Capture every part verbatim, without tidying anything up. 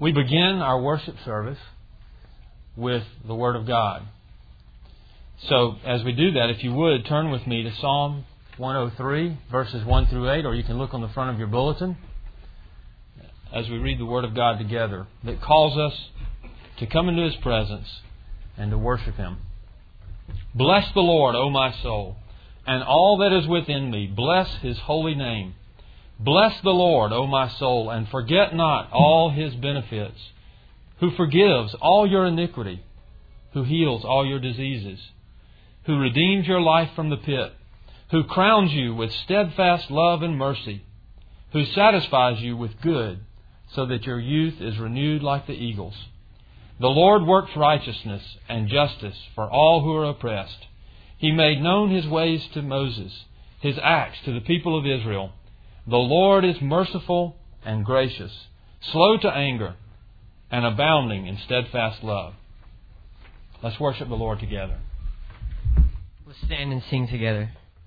We begin our worship service with the Word of God. So, as we do that, if you would, turn with me to Psalm one oh three, verses one through eight, or you can look on the front of your bulletin as we read the Word of God together that calls us to come into His presence and to worship Him. Bless the Lord, O my soul, and all that is within me. Bless His holy name. Bless the Lord, O my soul, and forget not all His benefits, who forgives all your iniquity, who heals all your diseases, who redeems your life from the pit, who crowns you with steadfast love and mercy, who satisfies you with good, so that your youth is renewed like the eagles. The Lord works righteousness and justice for all who are oppressed. He made known His ways to Moses, His acts to the people of Israel. The Lord is merciful and gracious, slow to anger, and abounding in steadfast love. Let's worship the Lord together. Let's stand and sing together.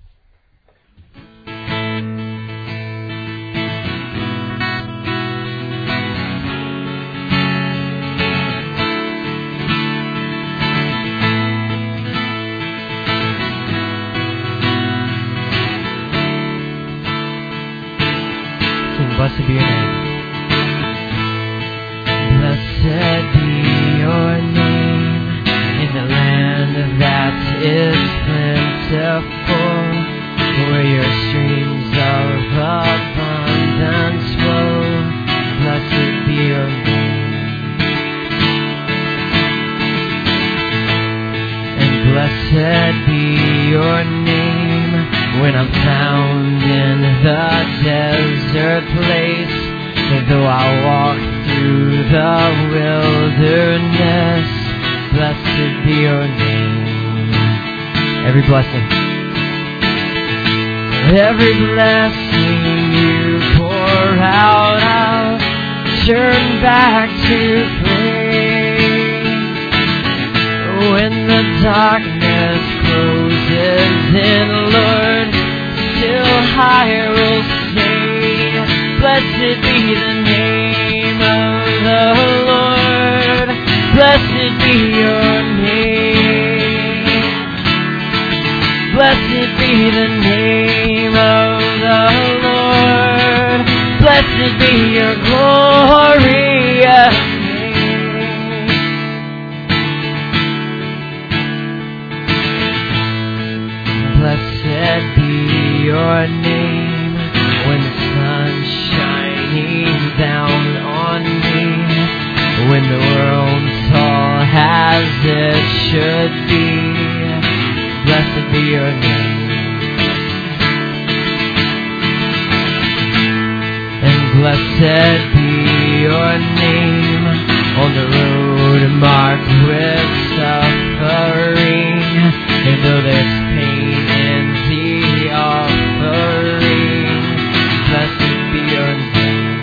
Blessed be your name. Blessed be your name in the land that is plentiful, where your streams of abundance flow. Blessed be your name. And blessed be your name when I'm found in the desert place, though I walk through the wilderness, blessed be your name. Every blessing, every blessing you pour out, I'll turn back to praise. When the darkness closes in, Lord, still I will say, blessed be the name of the Lord. Blessed be your name. Blessed be the name of the Lord. Blessed be your glorious name. Blessed be your name when the sun's shining down on me, when the world's all as it should be. Blessed be your name. And blessed be your name on the road marked with suffering, and though there's pain in the offering, blessed be your name.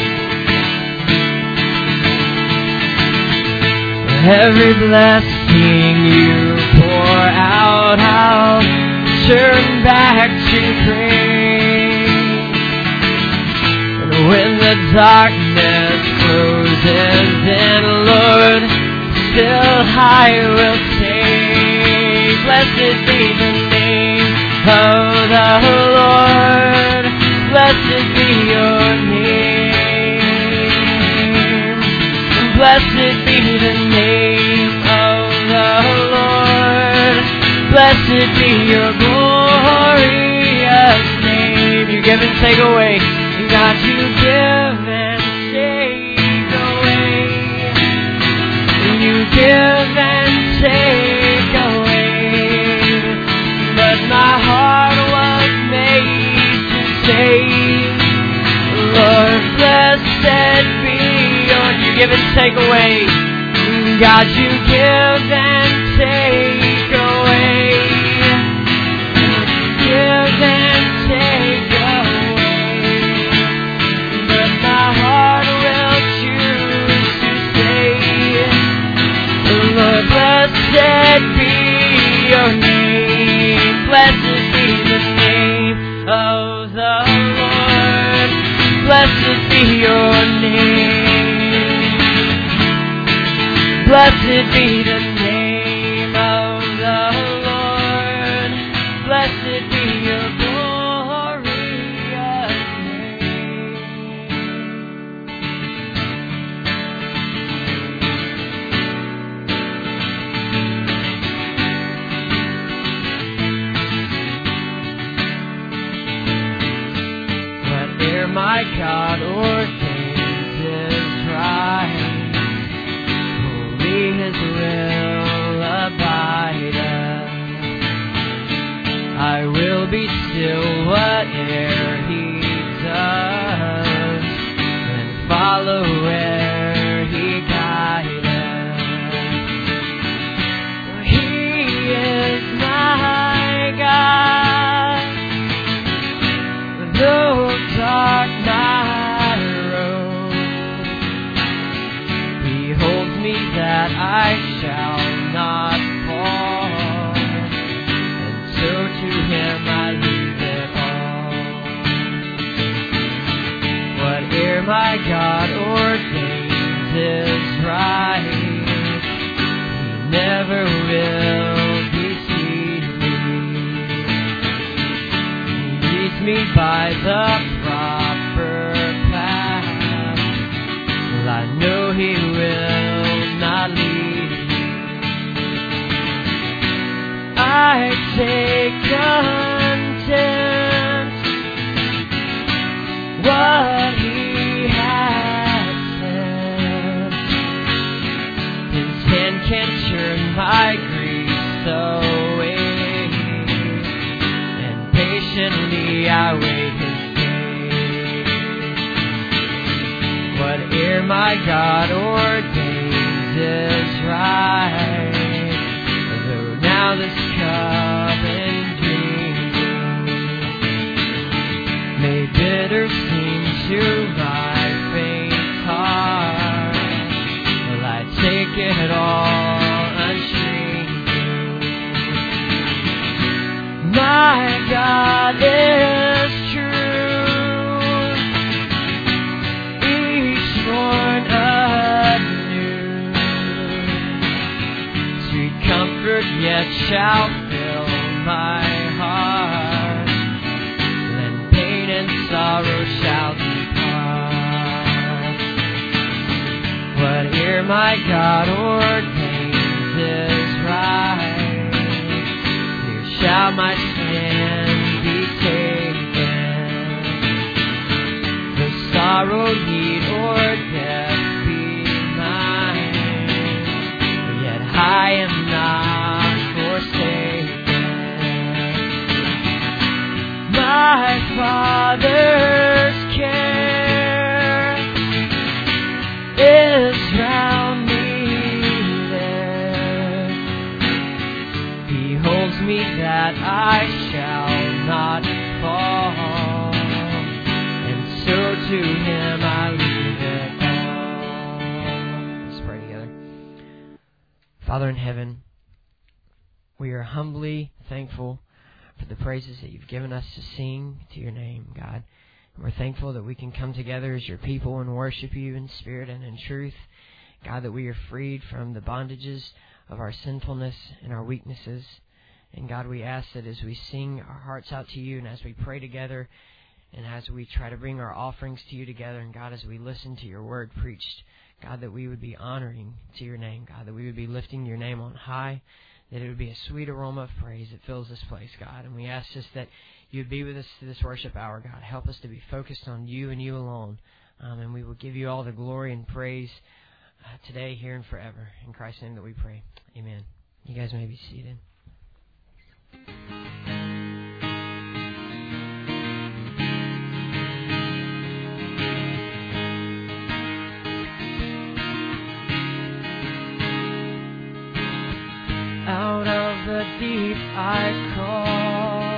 Every blessing you pour out, I'll turn back to praise. And when the darkness closes in, Lord, still I will say, blessed be the name of the Lord. Blessed be your name. Blessed be the name of the Lord. Blessed be your glorious name. You give and take away. God, you give and take away. You give and take away. But my heart was made to save. Lord, blessed be your. You give and take away. God, you give and take away. You give and take away. But my heart will choose to stay. Lord, blessed be your name. Blessed be the name of the Lord. Blessed be your name. Blessed be the name of the Lord. Blessed be your glorious name. Whate'er my God ordains is right. His will abideth. I will be still whate'er He does, and follow where He guideth. For He is my God, though dark my road, He holds me that I shall not fall, and so to Him I leave it all. Whate'er my God ordains is right, He never will deceive me. He leads me by the proper path, well, I know He will not leave me. I take content what He has said. His hand can turn my griefs away, and patiently I wait His day. Whate'er my God ordains is right, though now this cup endures may bitter seem to my faint heart, will I take it all unchanged. My God is true, each morn anew. Sweet comfort yet shall fill my heart, then pain and sorrow shall depart. Whate'er my God ordains is right, here shall my sin be taken. The sorrow, need, or death be mine, yet I am not forsaken. My Father's care is round me there. He holds me that I shall not fall, and so to Him I leave it all. Let's pray together. Father in heaven, we are humbly thankful for the praises that You've given us to sing to Your name, God. And we're thankful that we can come together as Your people and worship You in spirit and in truth. God, that we are freed from the bondages of our sinfulness and our weaknesses. And God, we ask that as we sing our hearts out to You, and as we pray together, and as we try to bring our offerings to You together, and God, as we listen to Your word preached, God, that we would be honoring to Your name, God, that we would be lifting Your name on high, that it would be a sweet aroma of praise that fills this place, God. And we ask just that You would be with us to this worship hour, God. Help us to be focused on You and You alone. Um, and we will give You all the glory and praise uh, today, here, and forever. In Christ's name that we pray. Amen. You guys may be seated. Out of the deep I call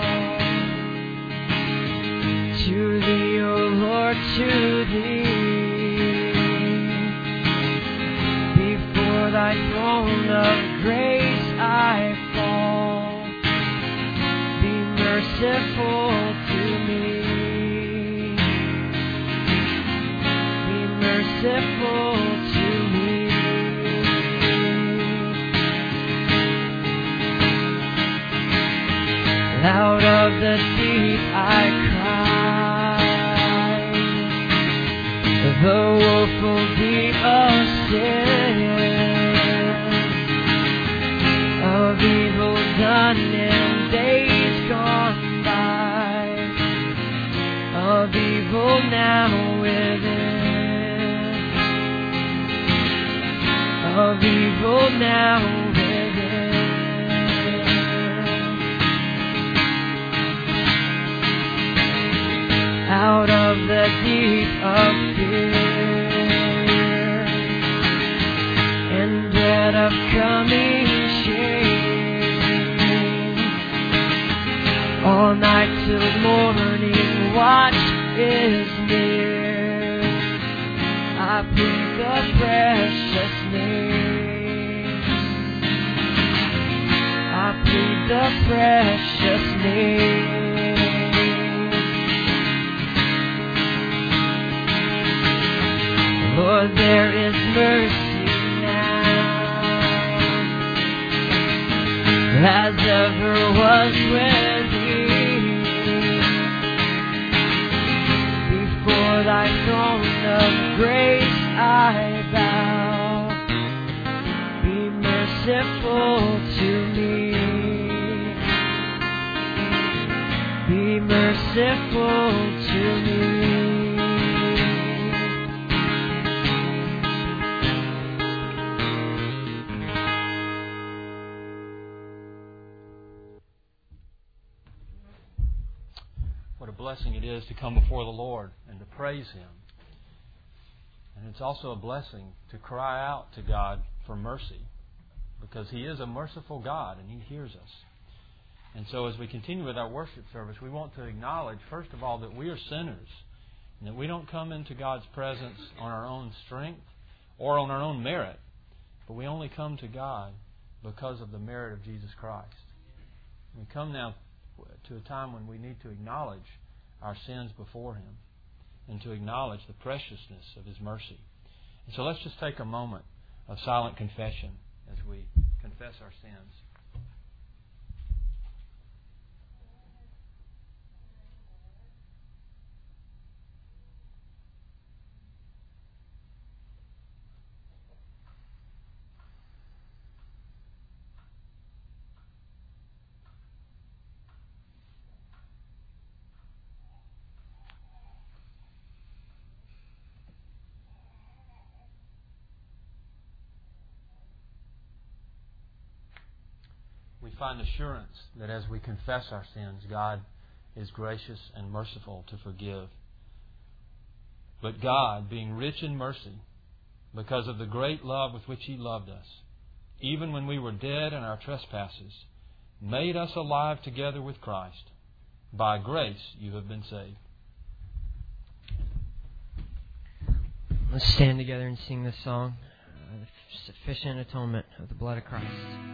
to Thee, O Lord, to Thee. Before Thy throne of grace I fall. Be merciful to me. Be merciful to me. the deep I cried, the woeful deep of sin, of evil done in days gone by, of evil now within, of evil now within. Out of the deep of fear and dread of coming shame, all night till morning watch is near, I plead the precious name, I plead the precious name. Lord, there is mercy now, as ever was with thee. Before thy throne of grace I bow. Be merciful to me. Be merciful to me. What a blessing it is to come before the Lord and to praise Him. And it's also a blessing to cry out to God for mercy, because He is a merciful God and He hears us. And so as we continue with our worship service, we want to acknowledge, first of all, that we are sinners and that we don't come into God's presence on our own strength or on our own merit, but we only come to God because of the merit of Jesus Christ. We come now to a time when we need to acknowledge our sins before Him and to acknowledge the preciousness of His mercy. And so let's just take a moment of silent confession as we confess our sins. We find assurance that as we confess our sins, God is gracious and merciful to forgive. But God, being rich in mercy, because of the great love with which He loved us, even when we were dead in our trespasses, made us alive together with Christ. By grace you have been saved. Let's stand together and sing this song, uh, the sufficient atonement of the blood of Christ.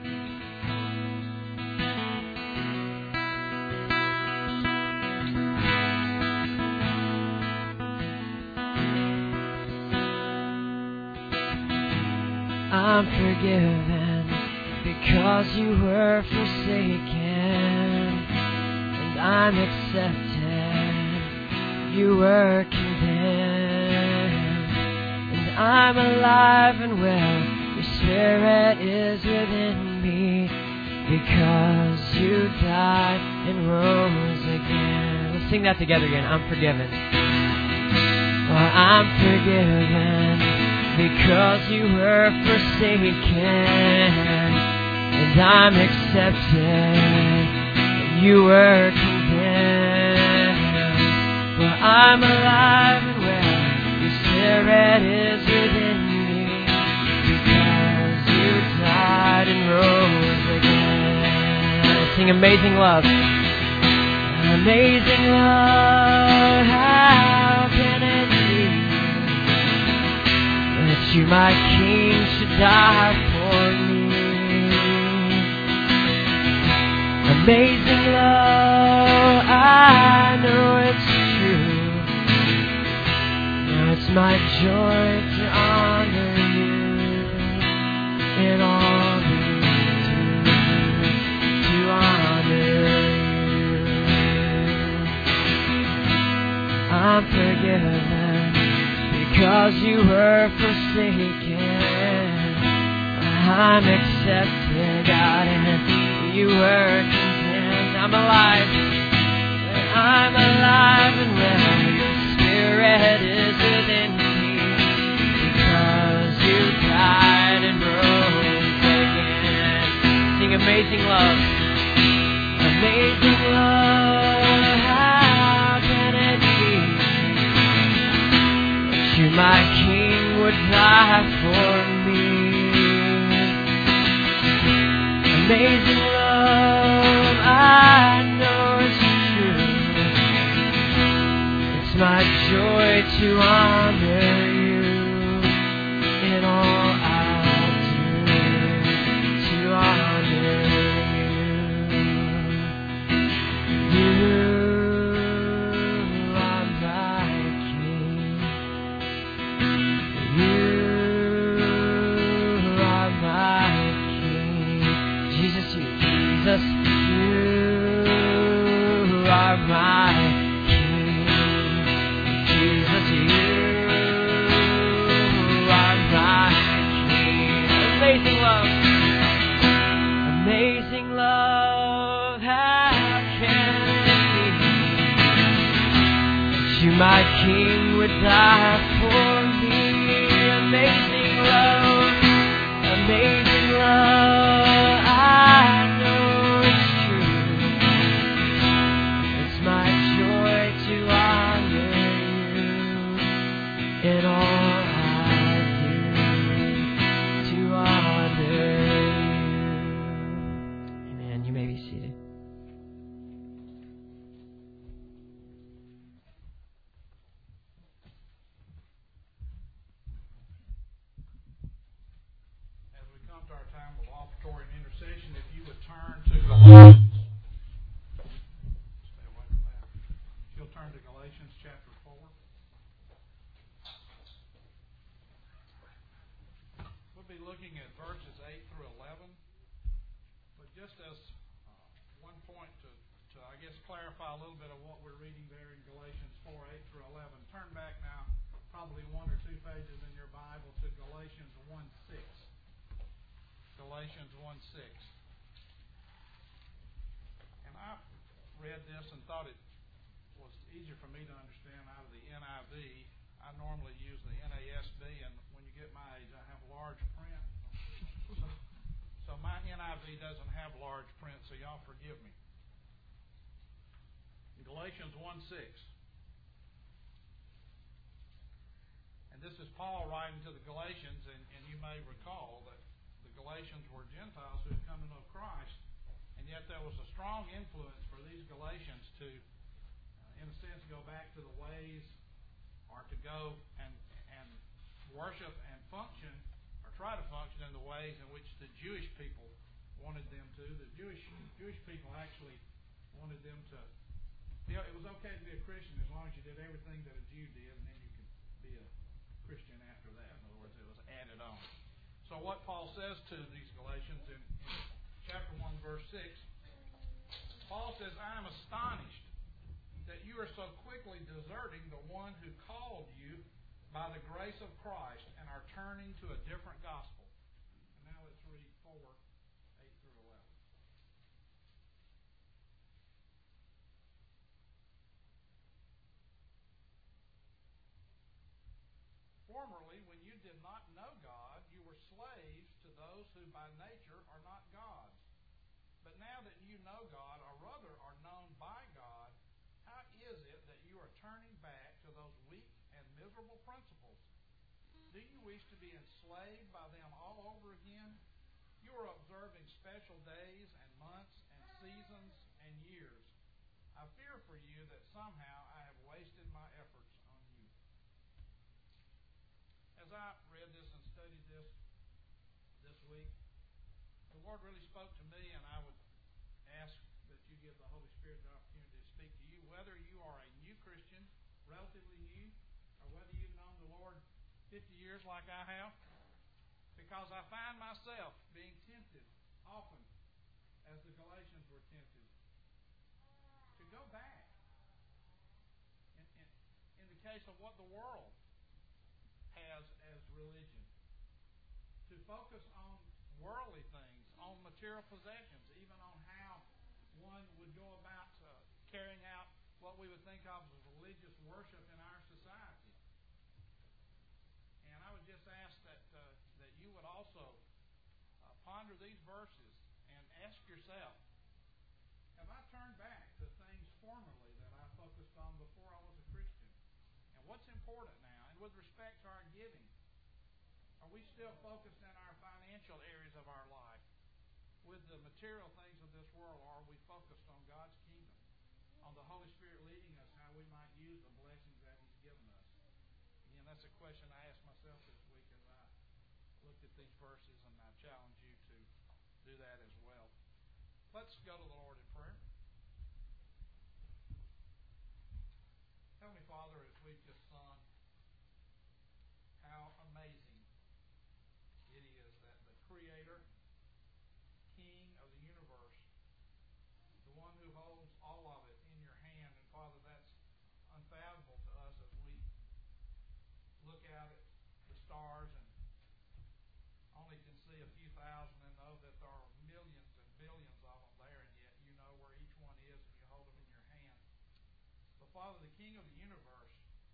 I'm forgiven because you were forsaken, and I'm accepted. You were condemned, and I'm alive and well. Your Spirit is within me because you died and rose again. Let's sing that together again. I'm forgiven. Well, I'm forgiven because you were forsaken, and I'm accepted, and you were condemned. For I'm alive and well, your Spirit is within me, because you died and rose again. Sing Amazing Love. Amazing love, how can it be that you, my King, should die for me? Amazing love, I know it's true. Now it's my joy to honor you in all that you do, to honor you. because you were forsaken, I'm accepted, God, and you were content. I'm alive, I'm alive and well. Your Spirit is within me, because you died and rose again. Sing Amazing Love. Amazing love, how can it be that you, my King, would die for me? Amazing love, I know it's true. It's my joy to honor you in all I'll do, to honor you. You are my King. You are my King. Jesus, you, Jesus, you are my King. Jesus, you are my King. Amazing love. Amazing love, how can it be that you, my King, would die for me? Amazing love, amazing love, I know it's true. It's my joy to honor you in all I do, to honor you. Amen. You may be seated. As we come to our time of offertory and intercession, if you would turn to Galatians. Stay away from that. If you'll turn to Galatians chapter four. We'll be looking at verses eight through eleven. But just as uh, one point to, to, I guess, clarify a little bit of what we're reading there in Galatians four, eight through eleven, turn back now probably one or two pages in your Bible to Galatians one, six. Galatians one, six. And I read this and thought it was easier for me to understand out of the N I V. I normally use the N A S B, and when you get my age, I have large print. So, so my N I V doesn't have large print, so y'all forgive me. In Galatians one, six. And this is Paul writing to the Galatians, and, and you may recall that the Galatians were Gentiles who had come to know Christ, and yet there was a strong influence for these Galatians to, uh, in a sense, go back to the ways, or to go and and worship and function, or try to function in the ways in which the Jewish people wanted them to. The Jewish Jewish people actually wanted them to, you know, it was okay to be a Christian as long as you did everything that a Jew did, and then you could be a Christian after that. In other words, it was added on. So what Paul says to these Galatians in, in chapter one, verse six, Paul says, I am astonished that you are so quickly deserting the one who called you by the grace of Christ and are turning to a different gospel. And now let's read four, eight through eleven. Formerly, when you did not know God, you were slaves to those who by nature are not gods. But now that you know God, or rather are known by God, how is it that you are turning back to those weak and miserable principles? Do you wish to be enslaved by them all over again? You are observing special days and months and seasons and years. I fear for you that somehow I have wasted my efforts on you. As I read this and studied this this week, the Lord really spoke to me, and I would ask that you give the Holy Spirit the opportunity to speak to you, whether you are a new Christian, relatively new, or whether you've known the Lord fifty years like I have, because I find myself being tempted often, as the Galatians were tempted, to go back. In, in, in the case of what the world religion. To focus on worldly things, on material possessions, even on how one would go about uh, carrying out what we would think of as religious worship in our society. And I would just ask that uh, that you would also uh, ponder these verses and ask yourself, have I turned back to things formerly that I focused on before I was a Christian? And what's important now? And with respect to our giving, are we still focused in our financial areas of our life with the material things of this world, or are we focused on God's kingdom, on the Holy Spirit leading us, how we might use the blessings that He's given us? Again, that's a question I asked myself this week as I looked at these verses, and I challenge you to do that as well. Let's go to the Lord in prayer. Heavenly Father, as we've just sung, how amazing it is that the Creator, King of the universe, the one who holds all of it in your hand, and Father, that's unfathomable to us as we look out at the stars and only can see a few thousand and know that there are millions and billions of them there, and yet you know where each one is and you hold them in your hand. But Father, the King of the universe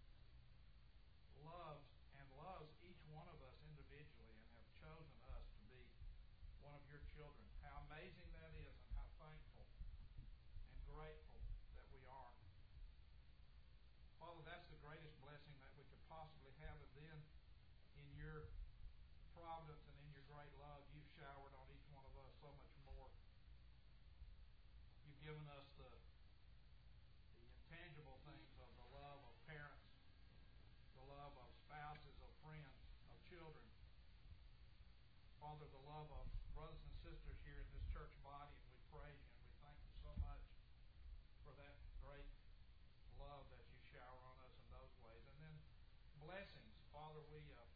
loves and loves each one of us individually and have chosen us to be one of your children. How amazing that is, and how thankful and grateful that we are. Father, that's the greatest blessing that we could possibly have, and then in your providence and in your great love, you've showered on each one of us so much more. You've given us the, the intangible things of the love of parents, the love of spouses, of friends, of children. Father, the love of brothers and sisters here in this church body, and we praise you and we thank you so much for that great love that you shower on us in those ways. And then blessings. Father, we... Uh,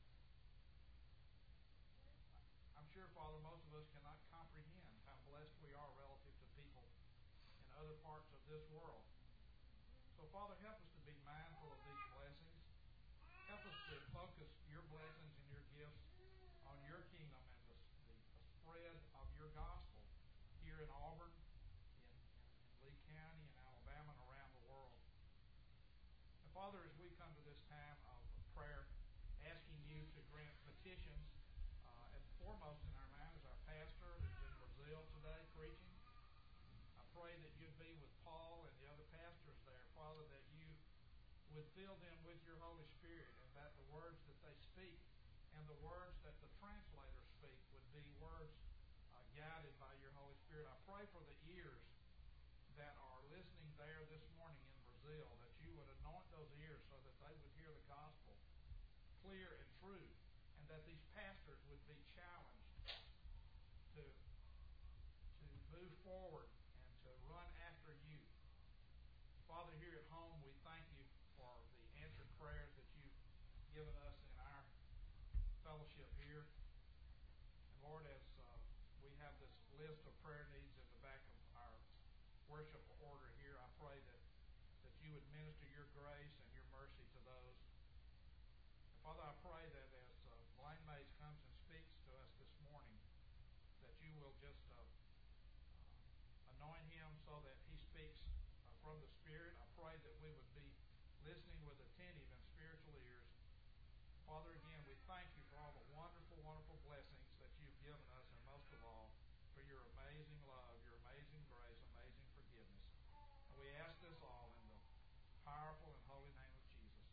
I'm sure, Father, most of us cannot comprehend how blessed we are relative to people in other parts of this world. So, Father, help us to be mindful of these blessings. Help us to focus your blessings and your gifts on your kingdom and the, the, the spread of your gospel here in Auburn, in, in, in Lee County, in Alabama, and around the world. And, Father, as we come to this time of prayer, asking you to grant petitions, Uh, and foremost in our mind is our pastor who's in Brazil today preaching. I pray that you'd be with Paul and the other pastors there, Father, that you would fill them with your Holy Spirit, and that the words that they speak and the words that the translators speak would be words uh, guided by your Holy Spirit. I pray for the ears that are listening there this morning in Brazil, that you would anoint those ears so that they would hear the gospel clear and true, and that these pastors would be challenged to, to move forward and to run after you. Father, here at home, we thank you for the answered prayers that you've given us in our fellowship here. And Lord, as uh, we have this list of prayer needs in the back of our worship order here, I pray that, that you would minister your grace and your mercy to those. Father, I pray that as uh, Blaine Mays comes and speaks to us this morning, that you will just uh, uh, anoint him so that he speaks uh, from the Spirit. I pray that we would be listening with attentive and spiritual ears. Father, again, we thank you for all the wonderful, wonderful blessings that you've given us, and most of all, for your amazing love, your amazing grace, amazing forgiveness. And we ask this all in the powerful and holy name of Jesus.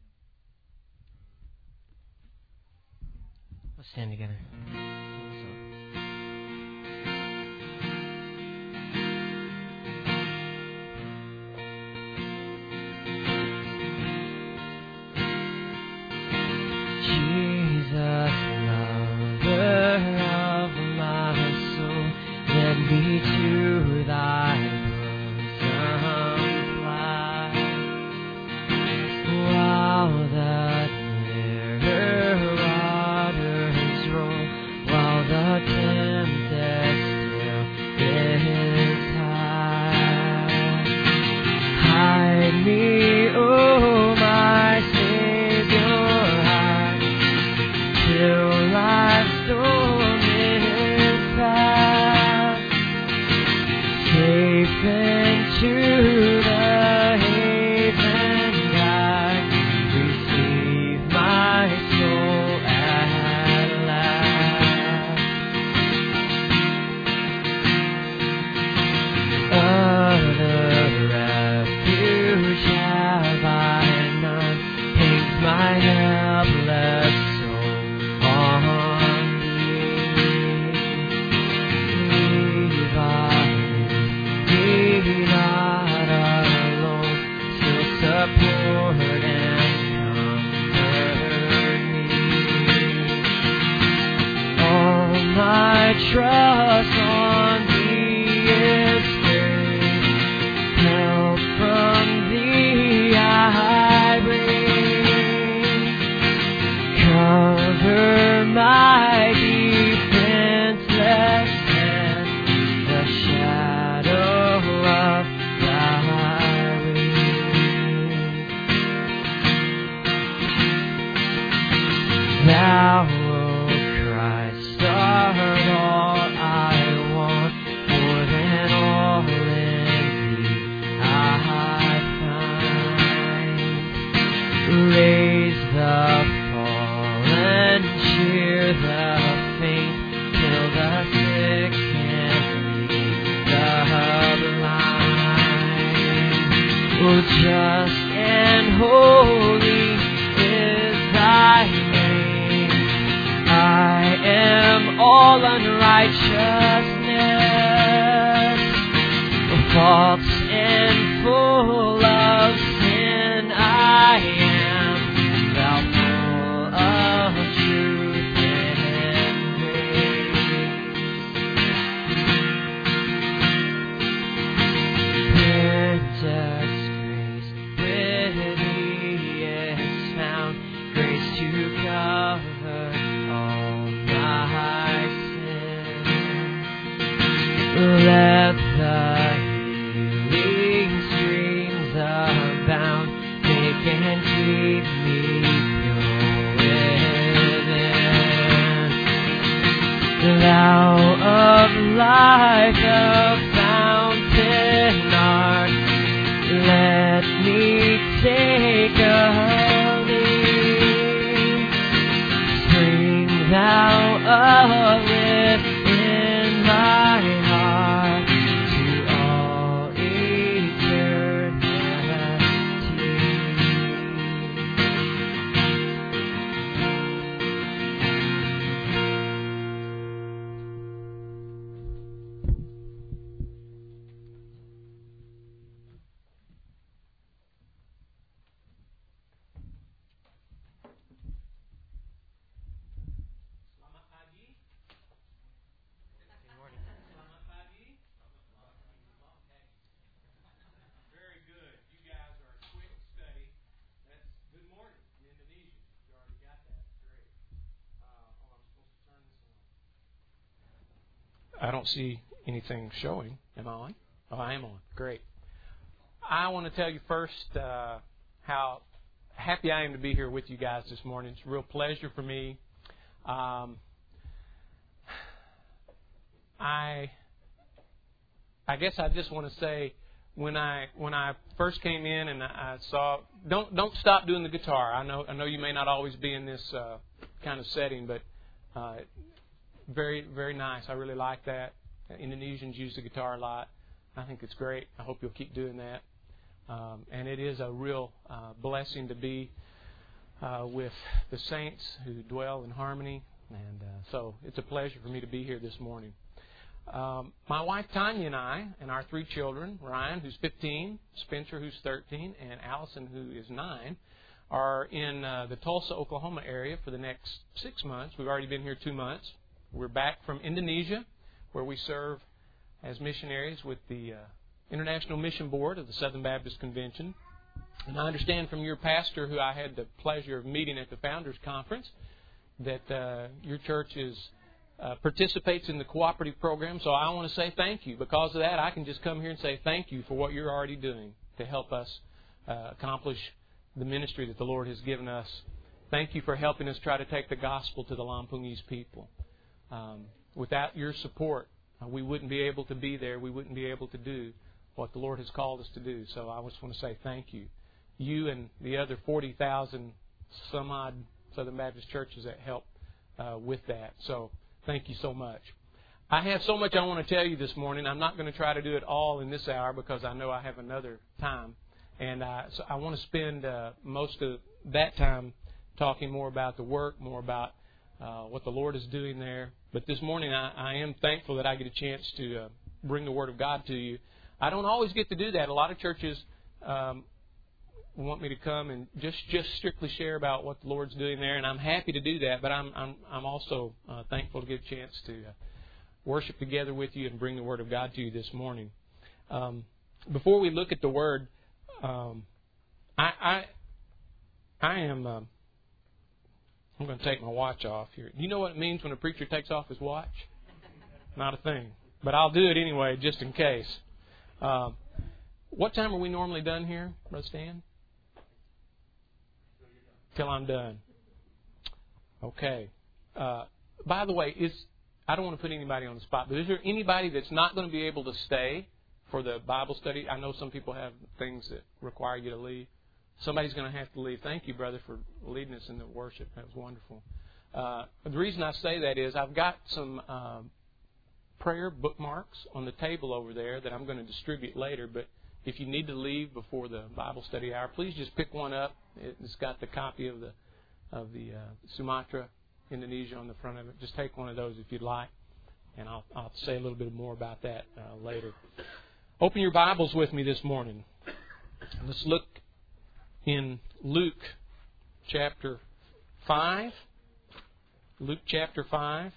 Let's stand together. Jesus, lover of my soul, let me to thy bosom fly, while the nearer waters roll, to the haven I receive my soul at last. Other refuge have I none, hangs my helpless soul on thee. Leave I me not alone, still support and comfort me. All my trust on thee is great, help from thee I bring. Cover my defenseless hand, the shadow of thy wings. Thou, O Christ, art all I want, more than all in thee I find. Raise the fallen, cheer the faint, till the sick can lead the blind. Oh, just and holy is thy name. I am all unrighteousness, false and full of sin I am, thou full of truth and grace. Precious grace with thee is found, grace to cover all my sins. Let the healing streams abound, make and keep me pure within. Thou of life, the fountain art, let me take of thee. Spring thou up within my heart to all eternity. Very good. You guys are a quick study. That's good morning in Indonesia. You already got that. Great. Uh, oh, I'm supposed to turn this on. I don't see anything showing. Am I on? Oh, I am on. Great. I want to tell you first uh, how happy I am to be here with you guys this morning. It's a real pleasure for me. Um, I I guess I just want to say, when I when I first came in and I saw, don't don't stop doing the guitar. I know I know you may not always be in this uh, kind of setting, but uh, very very nice. I really like that. Indonesians use the guitar a lot. I think it's great. I hope you'll keep doing that. Um, and it is a real uh, blessing to be uh, with the saints who dwell in harmony. And uh, so it's a pleasure for me to be here this morning. Um, my wife Tanya and I and our three children, Ryan, who's fifteen, Spencer, who's thirteen, and Allison, who is nine, are in uh, the Tulsa, Oklahoma area for the next six months. We've already been here two months. We're back from Indonesia, where we serve as missionaries with the uh, International Mission Board of the Southern Baptist Convention. And I understand from your pastor, who I had the pleasure of meeting at the Founders Conference, that uh, your church is Uh, participates in the cooperative program. So I want to say thank you. Because of that, I can just come here and say thank you for what you're already doing to help us uh, accomplish the ministry that the Lord has given us. Thank you for helping us try to take the gospel to the Lampungese people. Um, without your support, uh, we wouldn't be able to be there. We wouldn't be able to do what the Lord has called us to do. So I just want to say thank you. You and the other forty thousand some odd Southern Baptist churches that helped uh, with that. So thank you so much. I have so much I want to tell you this morning. I'm not going to try to do it all in this hour because I know I have another time. And uh, so I want to spend uh, most of that time talking more about the work, more about uh, what the Lord is doing there. But this morning I, I am thankful that I get a chance to uh, bring the Word of God to you. I don't always get to do that. A lot of churches um, want me to come and just, just strictly share about what the Lord's doing there, and I'm happy to do that. But I'm I'm, I'm also uh, thankful to get a chance to uh, worship together with you and bring the Word of God to you this morning. Um, before we look at the Word, um, I I, I am. Uh, I'm going to take my watch off here. Do you know what it means when a preacher takes off his watch? Not a thing. But I'll do it anyway, just in case. Uh, what time are we normally done here, Brother Stan? Till I'm done. Okay. Uh, by the way, is I don't want to put anybody on the spot, but is there anybody that's not going to be able to stay for the Bible study? I know some people have things that require you to leave. Somebody's going to have to leave. Thank you, brother, for leading us in the worship. That was wonderful. Uh, the reason I say that is I've got some uh, prayer bookmarks on the table over there that I'm going to distribute later. But if you need to leave before the Bible study hour, please just pick one up. It's got the copy of the of the uh, Sumatra, Indonesia on the front of it. Just take one of those if you'd like, and I'll I'll say a little bit more about that uh, later. Open your Bibles with me this morning. Let's look in Luke chapter five. Luke chapter five.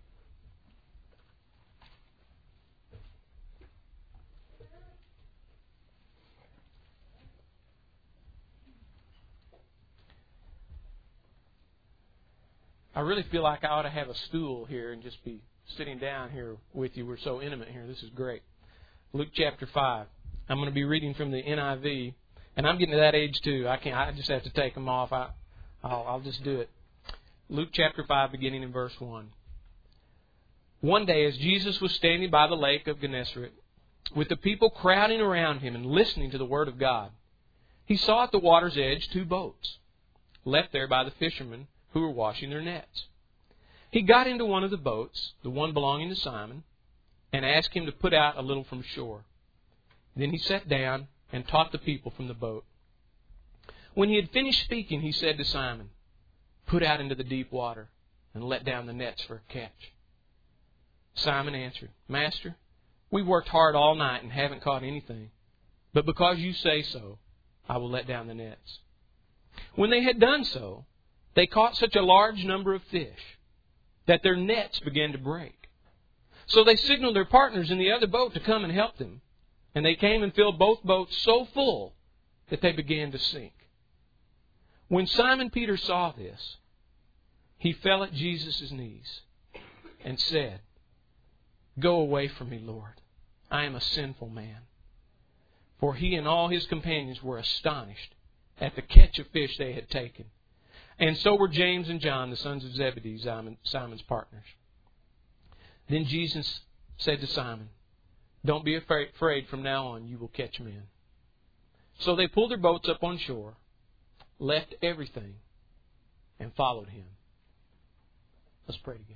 I really feel like I ought to have a stool here and just be sitting down here with you. We're so intimate here. This is great. Luke chapter five. I'm going to be reading from the N I V. And I'm getting to that age too. I can't. I just have to take them off. I, I'll, I'll just do it. Luke chapter five, beginning in verse one. One day, as Jesus was standing by the lake of Gennesaret, with the people crowding around him and listening to the word of God, he saw at the water's edge two boats, left there by the fishermen who were washing their nets. He got into one of the boats, the one belonging to Simon, and asked him to put out a little from shore. Then he sat down and taught the people from the boat. When he had finished speaking, he said to Simon, "Put out into the deep water and let down the nets for a catch." Simon answered, "Master, we worked hard all night and haven't caught anything. But because you say so, I will let down the nets." When they had done so, they caught such a large number of fish that their nets began to break. So they signaled their partners in the other boat to come and help them. And they came and filled both boats so full that they began to sink. When Simon Peter saw this, he fell at Jesus' knees and said, "Go away from me, Lord. I am a sinful man." For he and all his companions were astonished at the catch of fish they had taken. And so were James and John, the sons of Zebedee, Simon's partners. Then Jesus said to Simon, "Don't be afraid. From now on you will catch men." So they pulled their boats up on shore, left everything, and followed him. Let's pray together.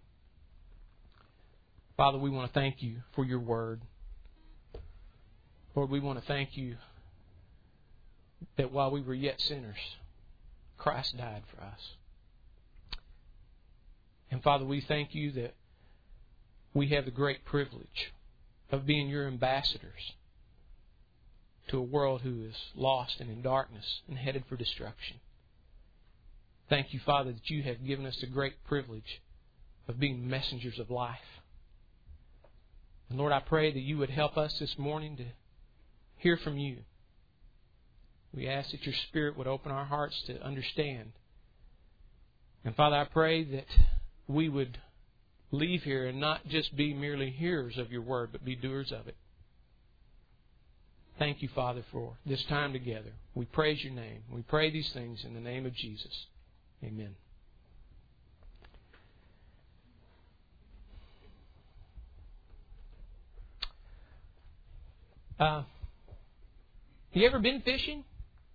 Father, we want to thank you for your word. Lord, we want to thank you that while we were yet sinners, Christ died for us. And Father, we thank you that we have the great privilege of being your ambassadors to a world who is lost and in darkness and headed for destruction. Thank you, Father, that you have given us the great privilege of being messengers of life. And Lord, I pray that you would help us this morning to hear from you. We ask that your Spirit would open our hearts to understand. And Father, I pray that we would leave here and not just be merely hearers of your word, but be doers of it. Thank you, Father, for this time together. We praise your name. We pray these things in the name of Jesus. Amen. Uh, you ever been fishing?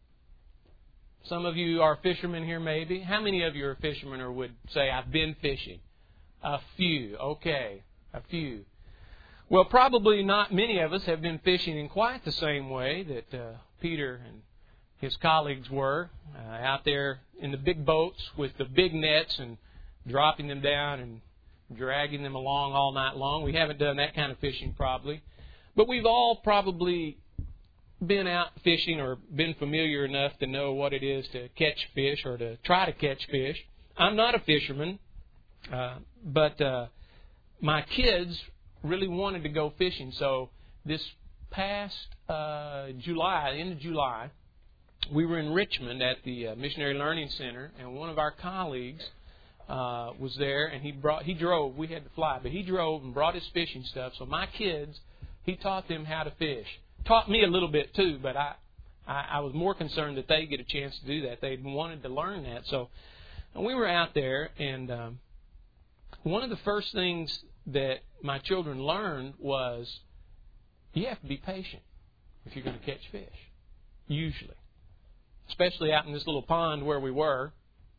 Some of you are fishermen here, maybe. How many of you are fishermen or would say, I've been fishing? A few. Okay, a few. Well, probably not many of us have been fishing in quite the same way that uh, Peter and his colleagues were, uh, out there in the big boats with the big nets and dropping them down and dragging them along all night long. We haven't done that kind of fishing probably. But we've all probably been out fishing or been familiar enough to know what it is to catch fish or to try to catch fish. I'm not a fisherman, uh, but uh, my kids really wanted to go fishing. So this past uh, July, end of July, we were in Richmond at the uh, Missionary Learning Center, and one of our colleagues uh, was there, and he brought he drove. We had to fly, but he drove and brought his fishing stuff. So my kids, he taught them how to fish. Taught me a little bit too, but I, I, I was more concerned that they get a chance to do that. They wanted to learn that. So and we were out there, and um, one of the first things that my children learned was you have to be patient if you're going to catch fish, usually. Especially out in this little pond where we were.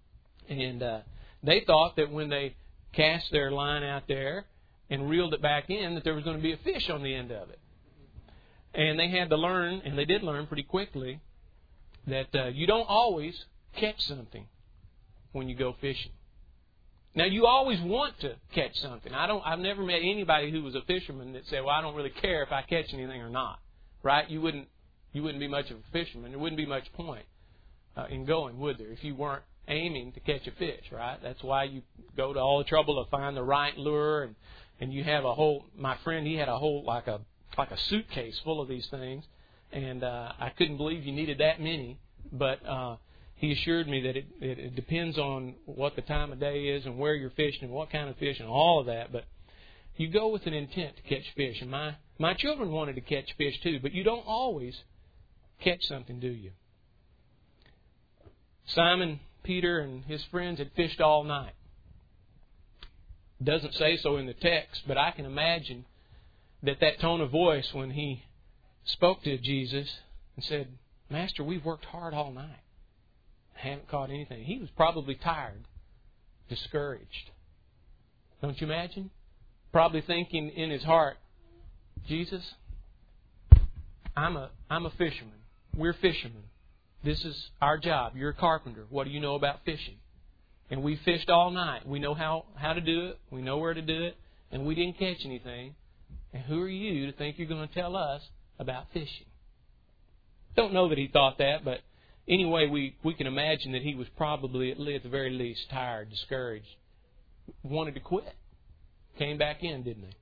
And uh, they thought that when they cast their line out there and reeled it back in, that there was going to be a fish on the end of it. And they had to learn, and they did learn pretty quickly, that uh, you don't always catch something when you go fishing. Now, you always want to catch something. I don't, I've never met anybody who was a fisherman that said, well, I don't really care if I catch anything or not. Right? You wouldn't, you wouldn't be much of a fisherman. There wouldn't be much point uh, in going, would there, if you weren't aiming to catch a fish, right? That's why you go to all the trouble to find the right lure, and, and you have a whole, my friend, he had a whole, like a, like a suitcase full of these things, and uh, I couldn't believe you needed that many, but uh, he assured me that it, it, it depends on what the time of day is and where you're fishing and what kind of fish and all of that, but you go with an intent to catch fish, and my, my children wanted to catch fish too, but you don't always catch something, do you? Simon Peter and his friends had fished all night. It doesn't say so in the text, but I can imagine that that tone of voice when he spoke to Jesus and said, Master, we've worked hard all night. Haven't caught anything. He was probably tired, discouraged. Don't you imagine? Probably thinking in his heart, Jesus, I'm a I'm a fisherman. We're fishermen. This is our job. You're a carpenter. What do you know about fishing? And we fished all night. We know how, how to do it. We know where to do it. And we didn't catch anything. And who are you to think you're going to tell us about fishing? Don't know that he thought that, but anyway, we, we can imagine that he was probably, at the very least, tired, discouraged, wanted to quit. Came back in, didn't he?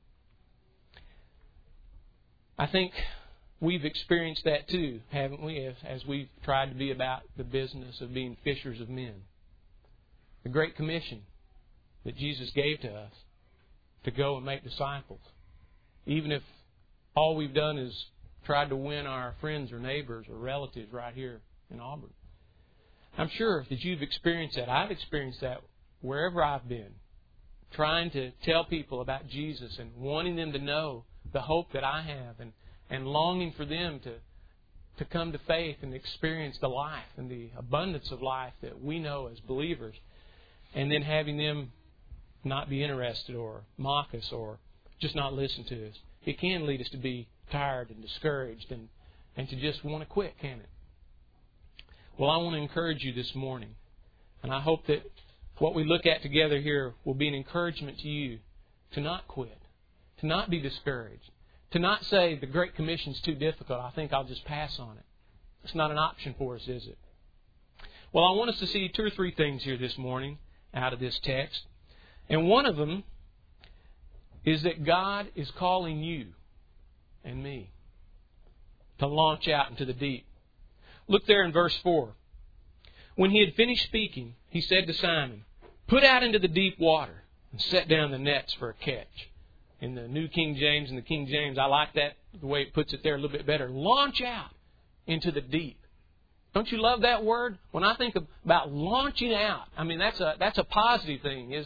I think we've experienced that too, haven't we, as, as we've tried to be about the business of being fishers of men. The Great Commission that Jesus gave to us to go and make disciples. Even if all we've done is tried to win our friends or neighbors or relatives right here in Auburn. I'm sure that you've experienced that. I've experienced that wherever I've been. Trying to tell people about Jesus and wanting them to know the hope that I have and, and longing for them to, to come to faith and experience the life and the abundance of life that we know as believers. And then having them not be interested or mock us or just not listen to us. It can lead us to be tired and discouraged and, and to just want to quit, can it? Well, I want to encourage you this morning. And I hope that what we look at together here will be an encouragement to you to not quit, to not be discouraged, to not say the Great Commission's too difficult. I think I'll just pass on it. It's not an option for us, is it? Well, I want us to see two or three things here this morning out of this text. And one of them is that God is calling you and me to launch out into the deep. Look there in verse four. When he had finished speaking, he said to Simon, "Put out into the deep water and set down the nets for a catch." In the New King James and the King James, I like that, the way it puts it there a little bit better. Launch out into the deep. Don't you love that word? When I think about launching out, I mean, that's a that's a positive thing, isn't it?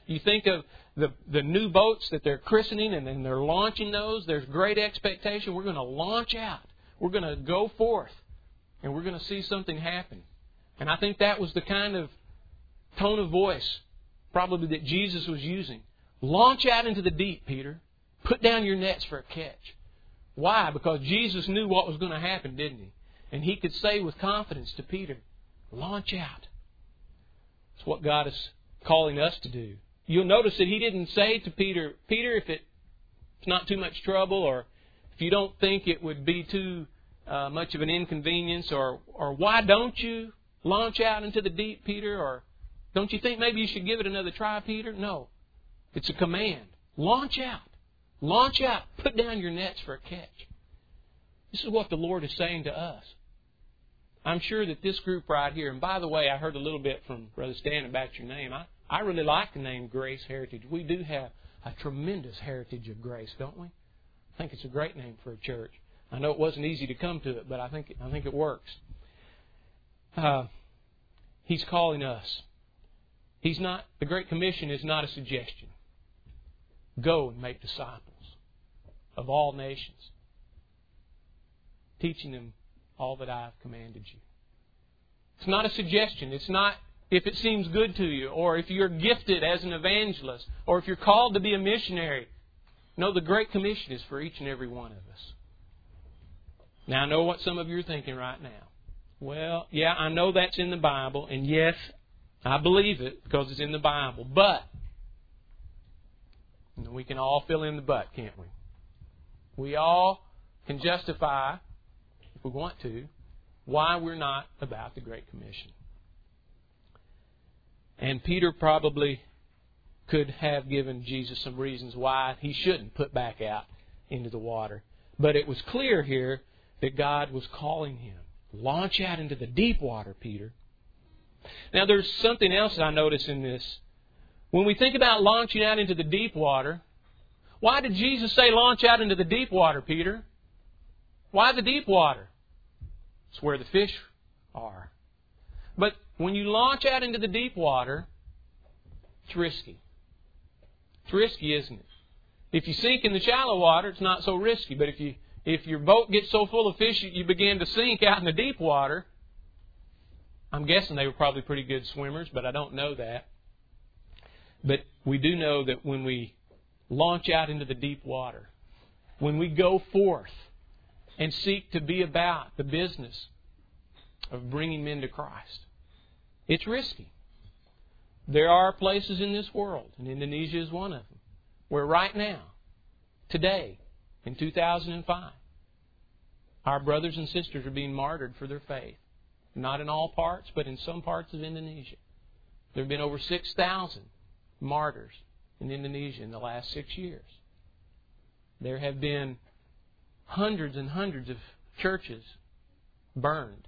You think of the, the new boats that they're christening and then they're launching those. There's great expectation. We're going to launch out. We're going to go forth. And we're going to see something happen. And I think that was the kind of tone of voice probably that Jesus was using. Launch out into the deep, Peter. Put down your nets for a catch. Why? Because Jesus knew what was going to happen, didn't He? And He could say with confidence to Peter, launch out. It's what God is calling us to do. You'll notice that He didn't say to Peter, Peter, if it's not too much trouble, or if you don't think it would be too uh, much of an inconvenience, or, or why don't you launch out into the deep, Peter? Or don't you think maybe you should give it another try, Peter? No. It's a command. Launch out. Launch out. Put down your nets for a catch. This is what the Lord is saying to us. I'm sure that this group right here, and by the way, I heard a little bit from Brother Stan about your name. I, I really like the name Grace Heritage. We do have a tremendous heritage of grace, don't we? I think it's a great name for a church. I know it wasn't easy to come to it, but I think I think it works. Uh, he's calling us. He's not. The Great Commission is not a suggestion. Go and make disciples of all nations, teaching them all that I have commanded you. It's not a suggestion. It's not if it seems good to you, or if you're gifted as an evangelist, or if you're called to be a missionary. No, the Great Commission is for each and every one of us. Now, I know what some of you are thinking right now. Well, yeah, I know that's in the Bible, and yes, I believe it because it's in the Bible. But you know, we can all fill in the but, can't we? We all can justify, if we want to, why we're not about the Great Commission. And Peter probably could have given Jesus some reasons why He shouldn't put back out into the water. But it was clear here that God was calling him. Launch out into the deep water, Peter. Now, there's something else I notice in this. When we think about launching out into the deep water, why did Jesus say launch out into the deep water, Peter? Why the deep water? It's where the fish are. But when you launch out into the deep water, it's risky. It's risky, isn't it? If you sink in the shallow water, it's not so risky. But if you if your boat gets so full of fish you begin to sink out in the deep water, I'm guessing they were probably pretty good swimmers, but I don't know that. But we do know that when we launch out into the deep water, when we go forth and seek to be about the business of bringing men to Christ, it's risky. There are places in this world, and Indonesia is one of them, where right now, today, in two thousand five, our brothers and sisters are being martyred for their faith. Not in all parts, but in some parts of Indonesia. There have been over six thousand martyrs in Indonesia in the last six years. There have been hundreds and hundreds of churches burned.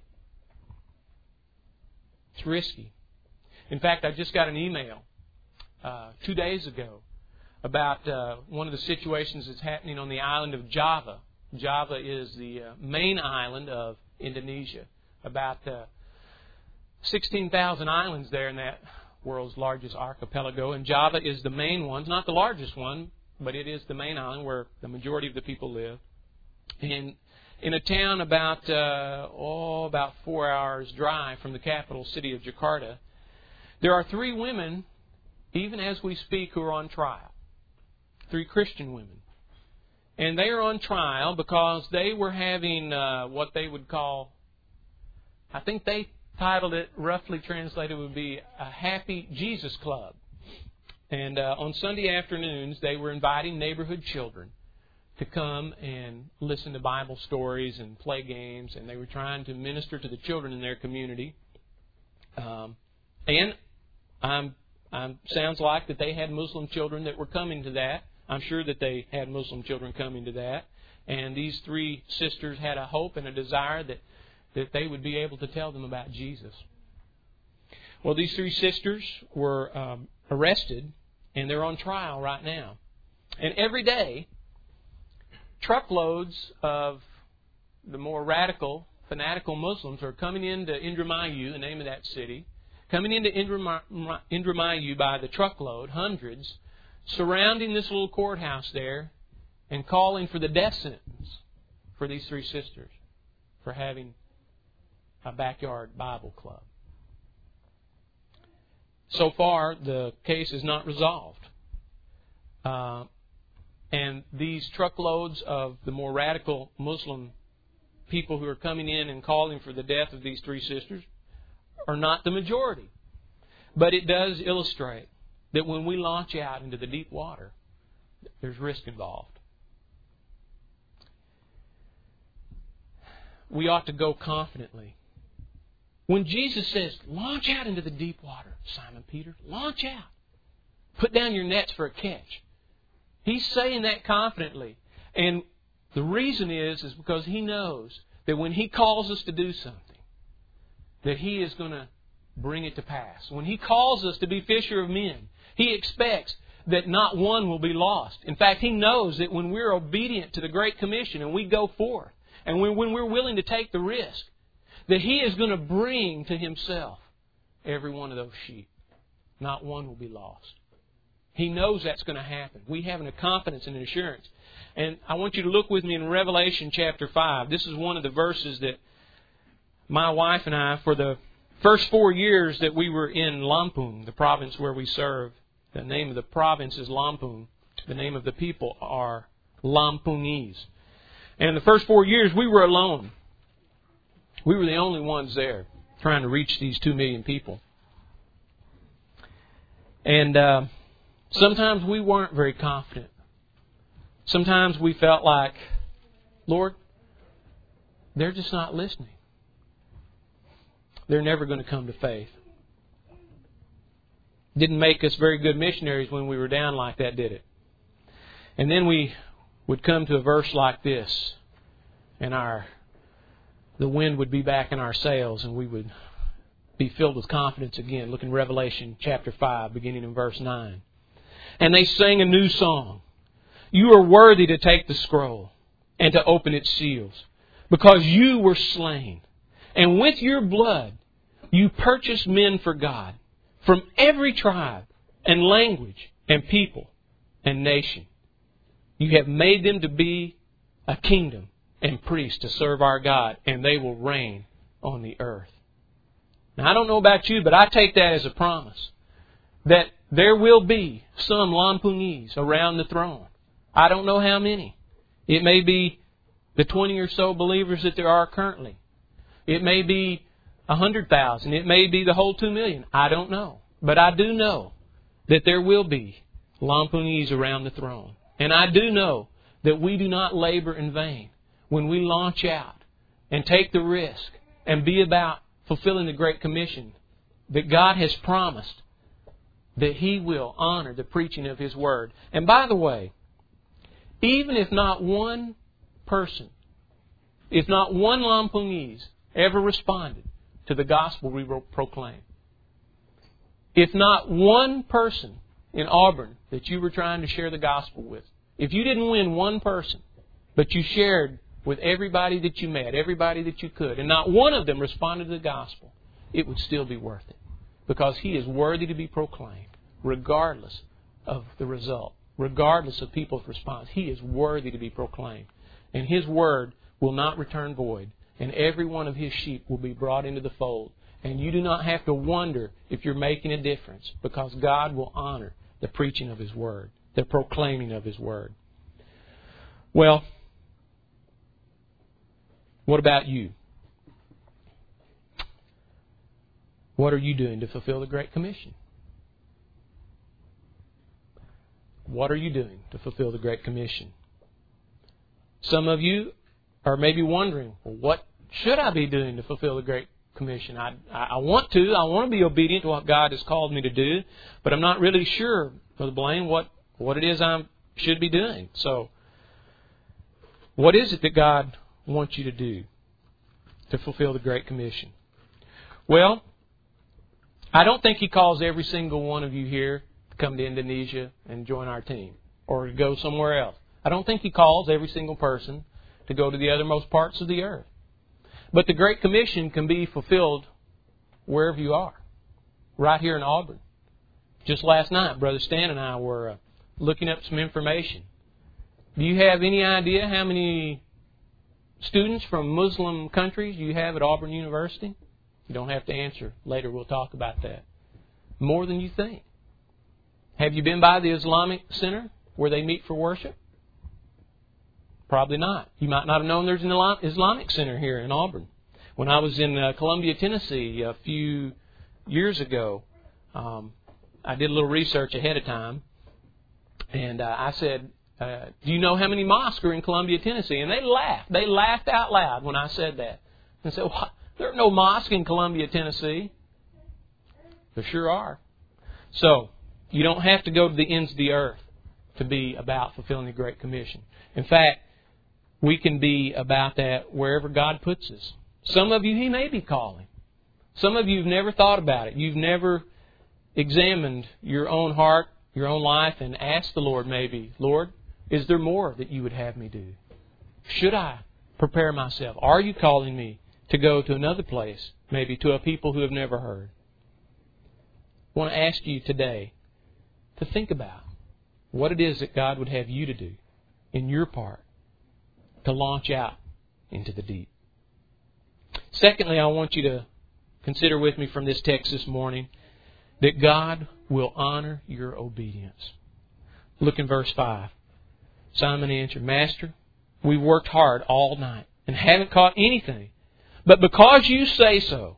It's risky. In fact, I just got an email uh, two days ago about uh, one of the situations that's happening on the island of Java. Java is the uh, main island of Indonesia. About uh, sixteen thousand islands there in that world's largest archipelago. And Java is the main one. It's not the largest one, but it is the main island where the majority of the people live. And in a town about, uh, oh, about four hours drive from the capital city of Jakarta, there are three women, even as we speak, who are on trial. Three Christian women. And they are on trial because they were having uh, what they would call, I think they titled it, roughly translated, would be a Happy Jesus Club. And uh, on Sunday afternoons, they were inviting neighborhood children to come and listen to Bible stories and play games. And they were trying to minister to the children in their community. Um, and um, um, sounds like that they had Muslim children that were coming to that. I'm sure that they had Muslim children coming to that. And these three sisters had a hope and a desire that that they would be able to tell them about Jesus. Well, these three sisters were um, arrested, and they're on trial right now. And every day, truckloads of the more radical, fanatical Muslims are coming into Indramayu, the name of that city, coming into Indramayu by the truckload, hundreds, surrounding this little courthouse there and calling for the death sentence for these three sisters for having a backyard Bible club. So far, the case is not resolved. Uh, and these truckloads of the more radical Muslim people who are coming in and calling for the death of these three sisters are not the majority. But it does illustrate that when we launch out into the deep water, there's risk involved. We ought to go confidently. When Jesus says, launch out into the deep water, Simon Peter, launch out. Put down your nets for a catch. He's saying that confidently. And the reason is, is because He knows that when He calls us to do something, that He is going to bring it to pass. When He calls us to be fisher of men, He expects that not one will be lost. In fact, He knows that when we're obedient to the Great Commission and we go forth, and when, when we're willing to take the risk, that He is going to bring to Himself every one of those sheep. Not one will be lost. He knows that's going to happen. We have a confidence and an assurance. And I want you to look with me in Revelation chapter five. This is one of the verses that my wife and I, for the first four years that we were in Lampung, the province where we serve, the name of the province is Lampung. The name of the people are Lampungese. And in the first four years, we were alone. We were the only ones there trying to reach these two million people. And uh, sometimes we weren't very confident. Sometimes we felt like, Lord, they're just not listening. They're never going to come to faith. Didn't make us very good missionaries when we were down like that, did it? And then we would come to a verse like this, and our the wind would be back in our sails, and we would be filled with confidence again. Look in Revelation chapter five, beginning in verse nine. And they sang a new song. You are worthy to take the scroll and to open its seals, because you were slain. And with your blood, you purchased men for God from every tribe and language and people and nation. You have made them to be a kingdom and priests to serve our God, and they will reign on the earth. Now, I don't know about you, but I take that as a promise that there will be some Lampungese around the throne. I don't know how many. It may be the twenty or so believers that there are currently. It may be a hundred thousand. It may be the whole two million. I don't know. But I do know that there will be Lampungese around the throne. And I do know that we do not labor in vain when we launch out and take the risk and be about fulfilling the Great Commission that God has promised that He will honor the preaching of His Word. And by the way, even if not one person, if not one Lampungese ever responded to the gospel we proclaim, if not one person in Auburn that you were trying to share the gospel with, if you didn't win one person, but you shared with everybody that you met, everybody that you could, and not one of them responded to the gospel, it would still be worth it. Because He is worthy to be proclaimed, regardless of the result, regardless of people's response. He is worthy to be proclaimed. And His word will not return void, and every one of His sheep will be brought into the fold. And you do not have to wonder if you're making a difference, because God will honor the preaching of His word, the proclaiming of His word. Well, what about you? What are you doing to fulfill the Great Commission? What are you doing to fulfill the Great Commission? Some of you are maybe wondering, well, what should I be doing to fulfill the Great Commission? I, I want to. I want to be obedient to what God has called me to do, but I'm not really sure, Brother Blaine, what, what it is I should be doing. So, what is it that God wants you to do to fulfill the Great Commission? Well, I don't think He calls every single one of you here to come to Indonesia and join our team or to go somewhere else. I don't think He calls every single person to go to the othermost parts of the earth. But the Great Commission can be fulfilled wherever you are. right here in Auburn. Just last night, Brother Stan and I were uh, looking up some information. Do you have any idea how many students from Muslim countries you have at Auburn University? You don't have to answer. Later we'll talk about that. More than you think. Have you been by the Islamic Center where they meet for worship? Probably not. You might not have known there's an Islamic Center here in Auburn. When I was in uh, Columbia, Tennessee a few years ago, um, I did a little research ahead of time, and uh, I said, uh, do you know how many mosques are in Columbia, Tennessee? And they laughed. They laughed out loud when I said that. And said, well, there are no mosques in Columbia, Tennessee. There sure are. So, you don't have to go to the ends of the earth to be about fulfilling the Great Commission. In fact, we can be about that wherever God puts us. Some of you, He may be calling. Some of you have never thought about it. You've never examined your own heart, your own life, and asked the Lord maybe, Lord, is there more that you would have me do? Should I prepare myself? Are you calling me to go to another place, maybe to a people who have never heard? I want to ask you today to think about what it is that God would have you to do in your part to launch out into the deep. Secondly, I want you to consider with me from this text this morning that God will honor your obedience. Look in verse five. Simon answered, Master, we worked hard all night and haven't caught anything. But because you say so,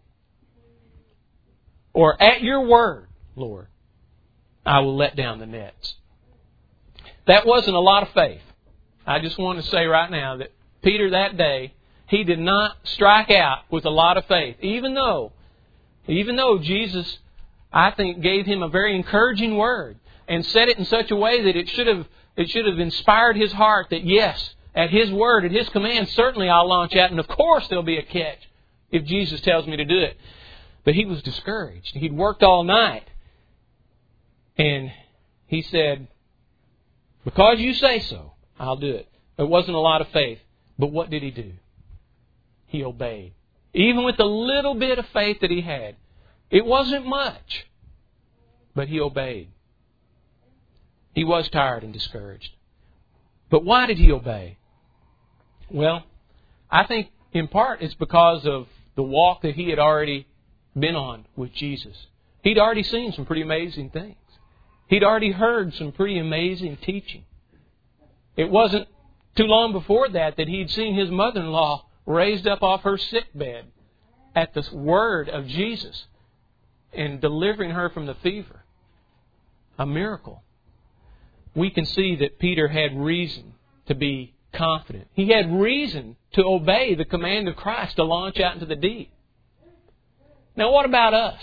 or at your word, Lord, I will let down the nets. That wasn't a lot of faith. I just want to say right now that Peter that day, he did not strike out with a lot of faith. Even though, even though Jesus, I think, gave him a very encouraging word and said it in such a way that it should have it should have inspired his heart that yes, at His word, at His command, certainly I'll launch out, and of course there'll be a catch if Jesus tells me to do it. But he was discouraged. He'd worked all night. And he said, because you say so, I'll do it. It wasn't a lot of faith. But what did he do? He obeyed. Even with the little bit of faith that he had. It wasn't much. But he obeyed. He was tired and discouraged. But why did he obey? Well, I think in part it's because of the walk that he had already been on with Jesus. He'd already seen some pretty amazing things. He'd already heard some pretty amazing teaching. It wasn't too long before that that he'd seen his mother-in-law raised up off her sick bed at the word of Jesus and delivering her from the fever. A miracle. We can see that Peter had reason to be confident. He had reason to obey the command of Christ to launch out into the deep. Now what about us?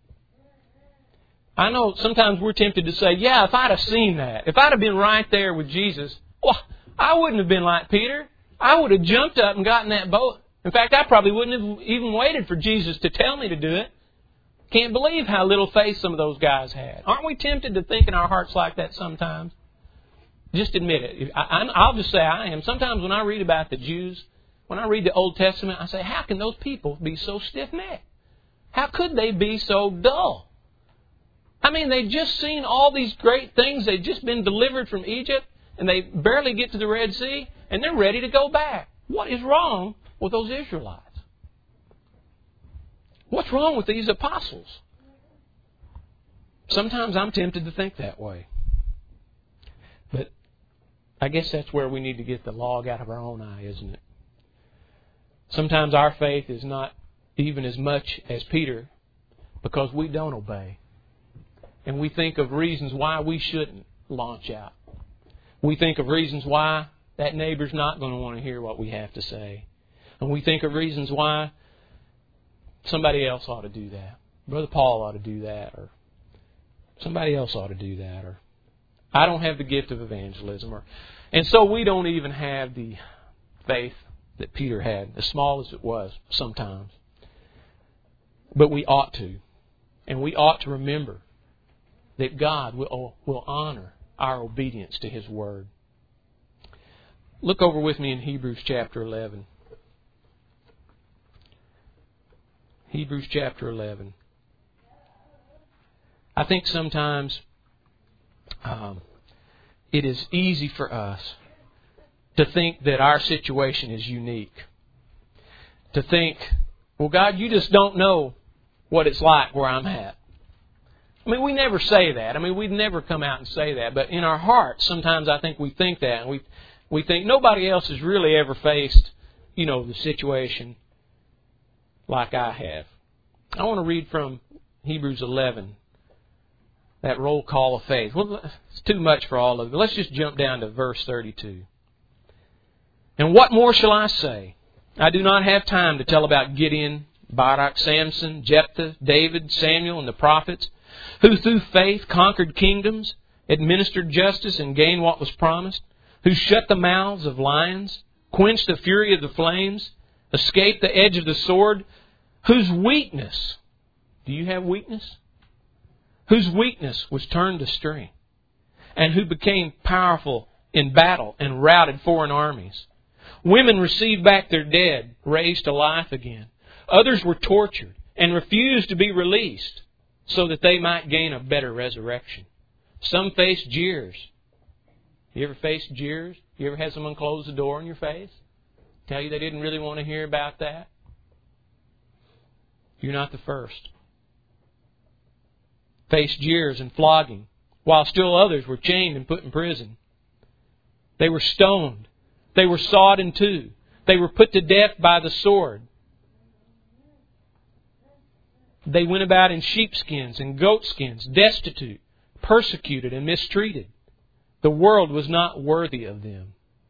I know sometimes we're tempted to say, yeah, if I'd have seen that, if I'd have been right there with Jesus, well, I wouldn't have been like Peter. I would have jumped up and gotten that boat. In fact, I probably wouldn't have even waited for Jesus to tell me to do it. Can't believe how little faith some of those guys had. Aren't we tempted to think in our hearts like that sometimes? Just admit it. I, I'll just say I am. Sometimes when I read about the Jews, when I read the Old Testament, I say, how can those people be so stiff-necked? How could they be so dull? I mean, they'd just seen all these great things. They'd just been delivered from Egypt, and they barely get to the Red Sea, and they're ready to go back. What is wrong with those Israelites? What's wrong with these apostles? Sometimes I'm tempted to think that way. But I guess that's where we need to get the log out of our own eye, isn't it? Sometimes our faith is not even as much as Peter because we don't obey. And we think of reasons why we shouldn't launch out. We think of reasons why that neighbor's not going to want to hear what we have to say. And we think of reasons why somebody else ought to do that. Brother Paul ought to do that. Or somebody else ought to do that. Or I don't have the gift of evangelism. Or, and so we don't even have the faith that Peter had, as small as it was sometimes. But we ought to. And we ought to remember that God will, will honor our obedience to His Word. Look over with me in Hebrews chapter eleven. Hebrews chapter eleven. I think sometimes um, it is easy for us to think that our situation is unique. To think, well, God, you just don't know what it's like where I'm at. I mean, we never say that. I mean, we'd never come out and say that. But in our hearts, sometimes I think we think that. And we we think nobody else has really ever faced, you know, the situation like I have. I want to read from Hebrews eleven, that roll call of faith. Well, it's too much for all of it. Let's just jump down to verse thirty-two. And what more shall I say? I do not have time to tell about Gideon, Barak, Samson, Jephthah, David, Samuel, and the prophets, who through faith conquered kingdoms, administered justice, and gained what was promised, who shut the mouths of lions, quenched the fury of the flames, escaped the edge of the sword, whose weakness, do you have weakness? Whose weakness was turned to strength, and who became powerful in battle and routed foreign armies. Women received back their dead, raised to life again. Others were tortured and refused to be released so that they might gain a better resurrection. Some faced jeers. You ever faced jeers? You ever had someone close the door in your face? Tell you they didn't really want to hear about that? You're not the first. Faced jeers and flogging, while still others were chained and put in prison. They were stoned. They were sawed in two. They were put to death by the sword. They went about in sheepskins and goatskins, destitute, persecuted, and mistreated. The world was not worthy of them.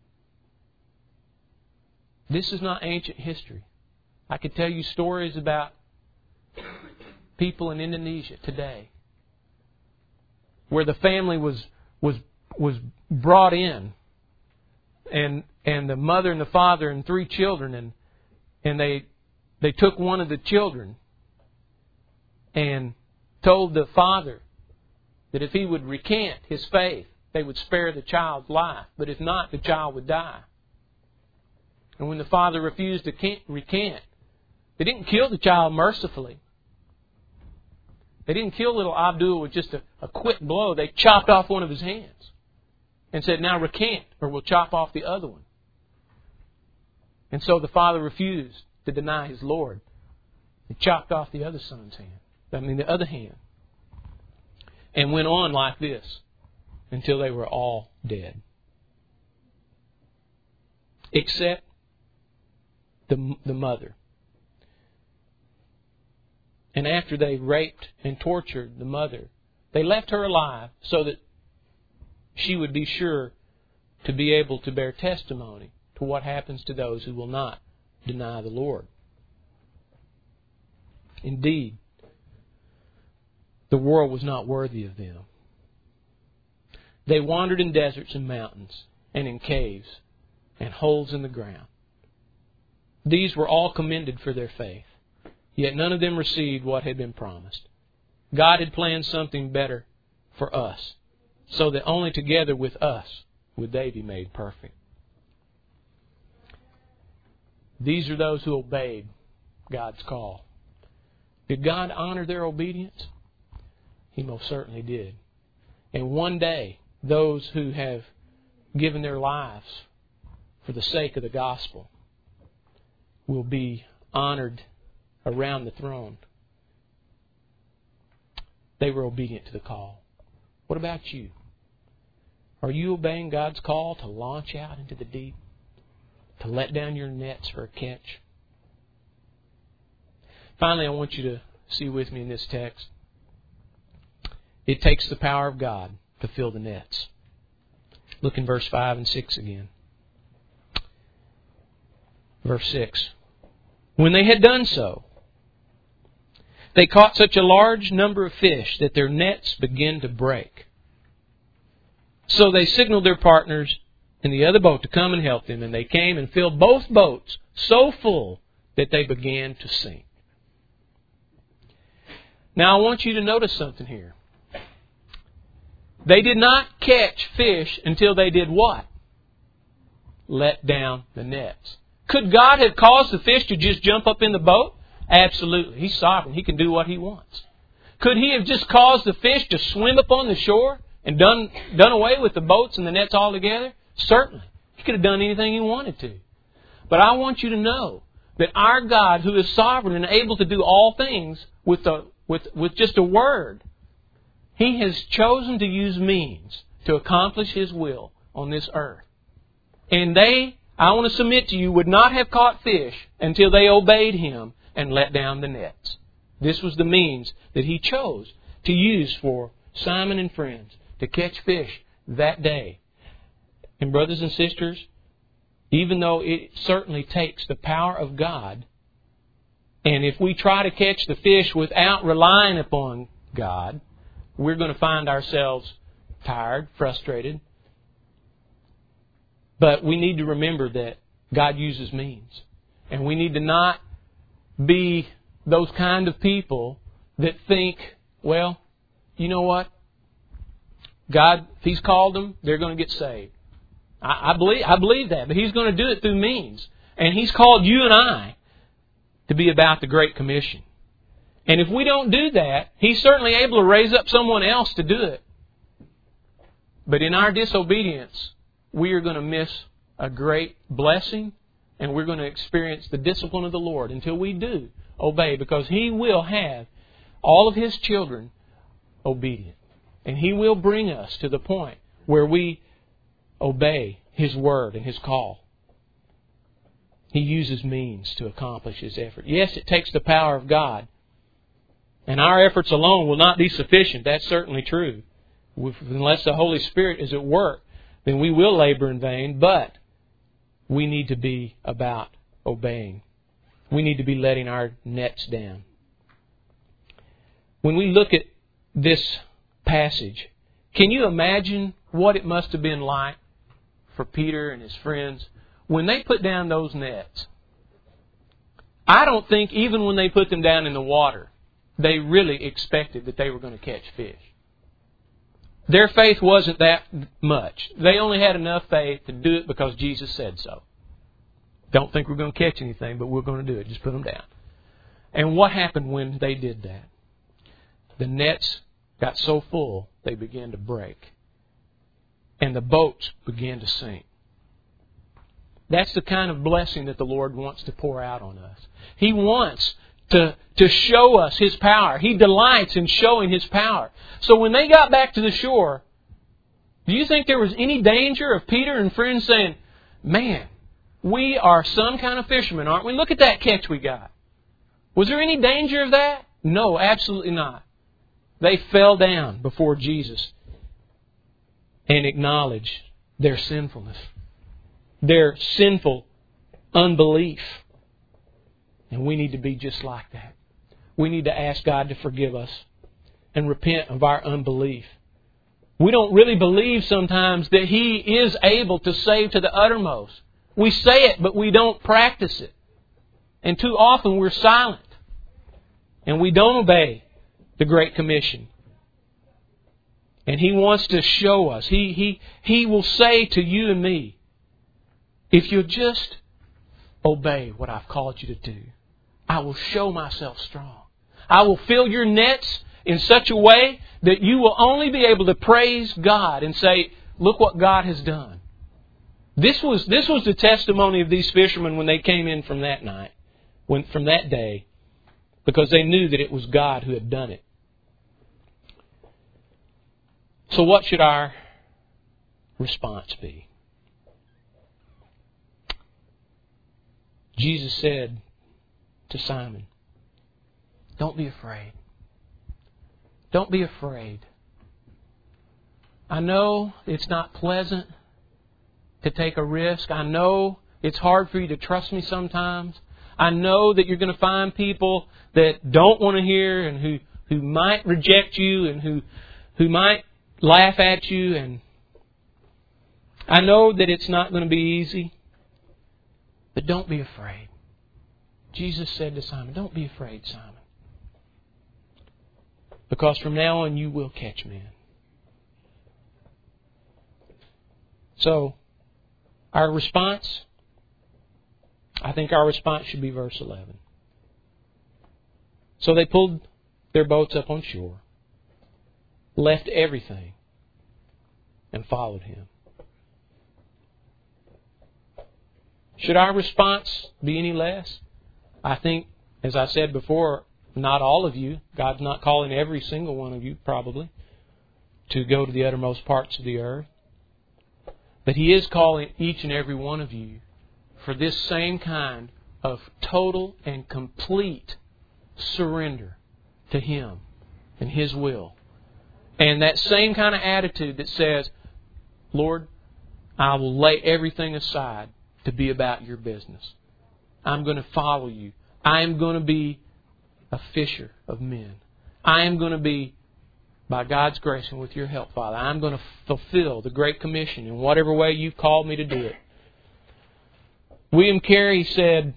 This is not ancient history. I could tell you stories about people in Indonesia today where the family was was was brought in, and and the mother and the father and three children, and and they they took one of the children and told the father that if he would recant his faith, they would spare the child's life, but if not, the child would die. And when the father refused to recant, they didn't kill the child mercifully. They didn't kill little Abdul with just a, a quick blow. They chopped off one of his hands and said, now recant or we'll chop off the other one. And so the father refused to deny his Lord. He chopped off the other son's hand. I mean the other hand. And went on like this until they were all dead. Except the, the mother. And after they raped and tortured the mother, they left her alive so that she would be sure to be able to bear testimony to what happens to those who will not deny the Lord. Indeed, the world was not worthy of them. They wandered in deserts and mountains and in caves and holes in the ground. These were all commended for their faith. Yet none of them received what had been promised. God had planned something better for us, so that only together with us would they be made perfect. These are those who obeyed God's call. Did God honor their obedience? He most certainly did. And one day, those who have given their lives for the sake of the gospel will be honored around the throne. They were obedient to the call. What about you? Are you obeying God's call to launch out into the deep? To let down your nets for a catch? Finally, I want you to see with me in this text. It takes the power of God to fill the nets. Look in verse five and six again. Verse six. When they had done so, they caught such a large number of fish that their nets began to break. So they signaled their partners in the other boat to come and help them, and they came and filled both boats so full that they began to sink. Now I want you to notice something here. They did not catch fish until they did what? Let down the nets. Could God have caused the fish to just jump up in the boat? Absolutely. He's sovereign. He can do what He wants. Could He have just caused the fish to swim upon the shore and done, done away with the boats and the nets altogether? Certainly. He could have done anything He wanted to. But I want you to know that our God, who is sovereign and able to do all things with, a, with, with just a word, He has chosen to use means to accomplish His will on this earth. And they, I want to submit to you, would not have caught fish until they obeyed Him and let down the nets. This was the means that He chose to use for Simon and friends to catch fish that day. And brothers and sisters, even though it certainly takes the power of God, and if we try to catch the fish without relying upon God, we're going to find ourselves tired, frustrated. But we need to remember that God uses means. And we need to not be those kind of people that think, well, you know what? God, if He's called them, they're going to get saved. I, I believe I believe that, but He's going to do it through means. And He's called you and I to be about the Great Commission. And if we don't do that, He's certainly able to raise up someone else to do it. But in our disobedience, we are going to miss a great blessing, and we're going to experience the discipline of the Lord until we do obey, because He will have all of His children obedient. And He will bring us to the point where we obey His word and His call. He uses means to accomplish His effort. Yes, it takes the power of God. And our efforts alone will not be sufficient. That's certainly true. Unless the Holy Spirit is at work, then we will labor in vain. But we need to be about obeying. We need to be letting our nets down. When we look at this passage, can you imagine what it must have been like for Peter and his friends when they put down those nets? I don't think even when they put them down in the water, they really expected that they were going to catch fish. Their faith wasn't that much. They only had enough faith to do it because Jesus said so. Don't think we're going to catch anything, but we're going to do it. Just put them down. And what happened when they did that? The nets got so full, they began to break. And the boats began to sink. That's the kind of blessing that the Lord wants to pour out on us. He wants to, to show us His power. He delights in showing His power. So when they got back to the shore, do you think there was any danger of Peter and friends saying, man, we are some kind of fishermen, aren't we? Look at that catch we got. Was there any danger of that? No, absolutely not. They fell down before Jesus and acknowledged their sinfulness, their sinful unbelief. And we need to be just like that. We need to ask God to forgive us and repent of our unbelief. We don't really believe sometimes that He is able to save to the uttermost. We say it, but we don't practice it. And too often we're silent. And we don't obey the Great Commission. And He wants to show us. He, he, he will say to you and me, if you'll just obey what I've called you to do, I will show myself strong. I will fill your nets in such a way that you will only be able to praise God and say, look what God has done. This was, this was the testimony of these fishermen when they came in from that night, when, from that day, because they knew that it was God who had done it. So what should our response be? Jesus said to Simon, don't be afraid. Don't be afraid. I know it's not pleasant to take a risk. I know it's hard for you to trust me sometimes. I know that you're going to find people that don't want to hear and who, who might reject you and who, who might laugh at you. And I know that it's not going to be easy. But don't be afraid. Jesus said to Simon, don't be afraid, Simon. Because from now on you will catch men. So, our response, I think our response should be verse eleven. So they pulled their boats up on shore, left everything, and followed Him. Should our response be any less? I think, as I said before, not all of you. God's not calling every single one of you, probably, to go to the uttermost parts of the earth. But He is calling each and every one of you for this same kind of total and complete surrender to Him and His will. And that same kind of attitude that says, Lord, I will lay everything aside to be about Your business. I'm going to follow You. I am going to be a fisher of men. I am going to be, by God's grace and with Your help, Father, I'm going to fulfill the Great Commission in whatever way You've called me to do it. William Carey said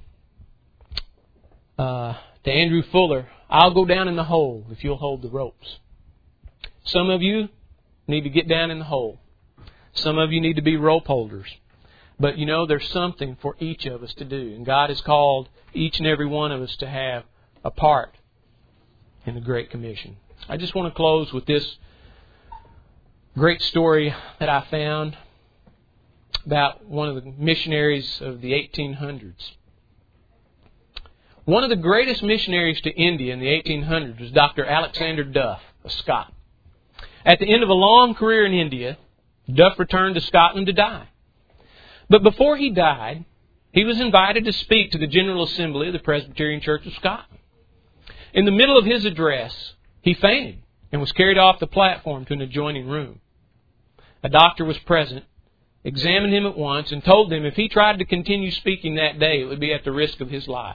uh, to Andrew Fuller, I'll go down in the hole if you'll hold the ropes. Some of you need to get down in the hole. Some of you need to be rope holders. But you know, there's something for each of us to do. And God has called each and every one of us to have a part in the Great Commission. I just want to close with this great story that I found about one of the missionaries of the eighteen hundreds. One of the greatest missionaries to India in the eighteen hundreds was Doctor Alexander Duff, a Scot. At the end of a long career in India, Duff returned to Scotland to die. But before he died, he was invited to speak to the General Assembly of the Presbyterian Church of Scotland. In the middle of his address, he fainted and was carried off the platform to an adjoining room. A doctor was present, examined him at once, and told him if he tried to continue speaking that day, it would be at the risk of his life.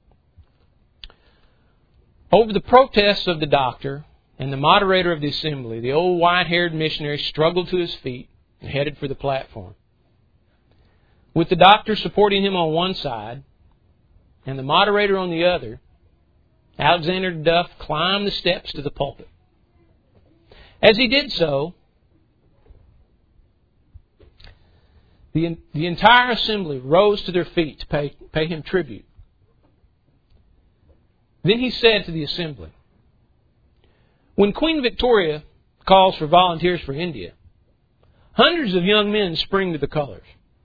Over the protests of the doctor and the moderator of the assembly, the old white-haired missionary struggled to his feet and headed for the platform. With the doctor supporting him on one side and the moderator on the other, Alexander Duff climbed the steps to the pulpit. As he did so, the, the entire assembly rose to their feet to pay, pay him tribute. Then he said to the assembly, when Queen Victoria calls for volunteers for India, hundreds of young men spring to the colors.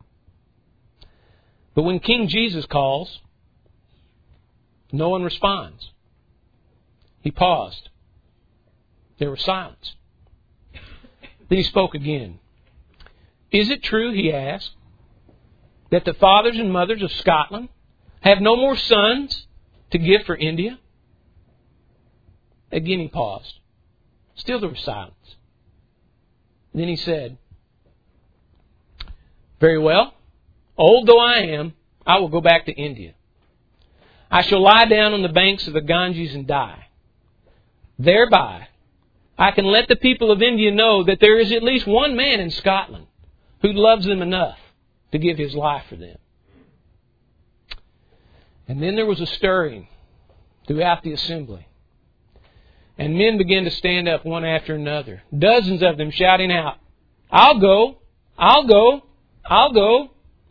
But when King Jesus calls, no one responds. He paused. There was silence. Then he spoke again. Is it true, he asked, that the fathers and mothers of Scotland have no more sons to give for India? Again he paused. Still there was silence. Then he said, very well, old though I am, I will go back to India. I shall lie down on the banks of the Ganges and die. Thereby, I can let the people of India know that there is at least one man in Scotland who loves them enough to give his life for them. And then there was a stirring throughout the assembly. And men began to stand up one after another. Dozens of them shouting out, I'll go, I'll go, I'll go.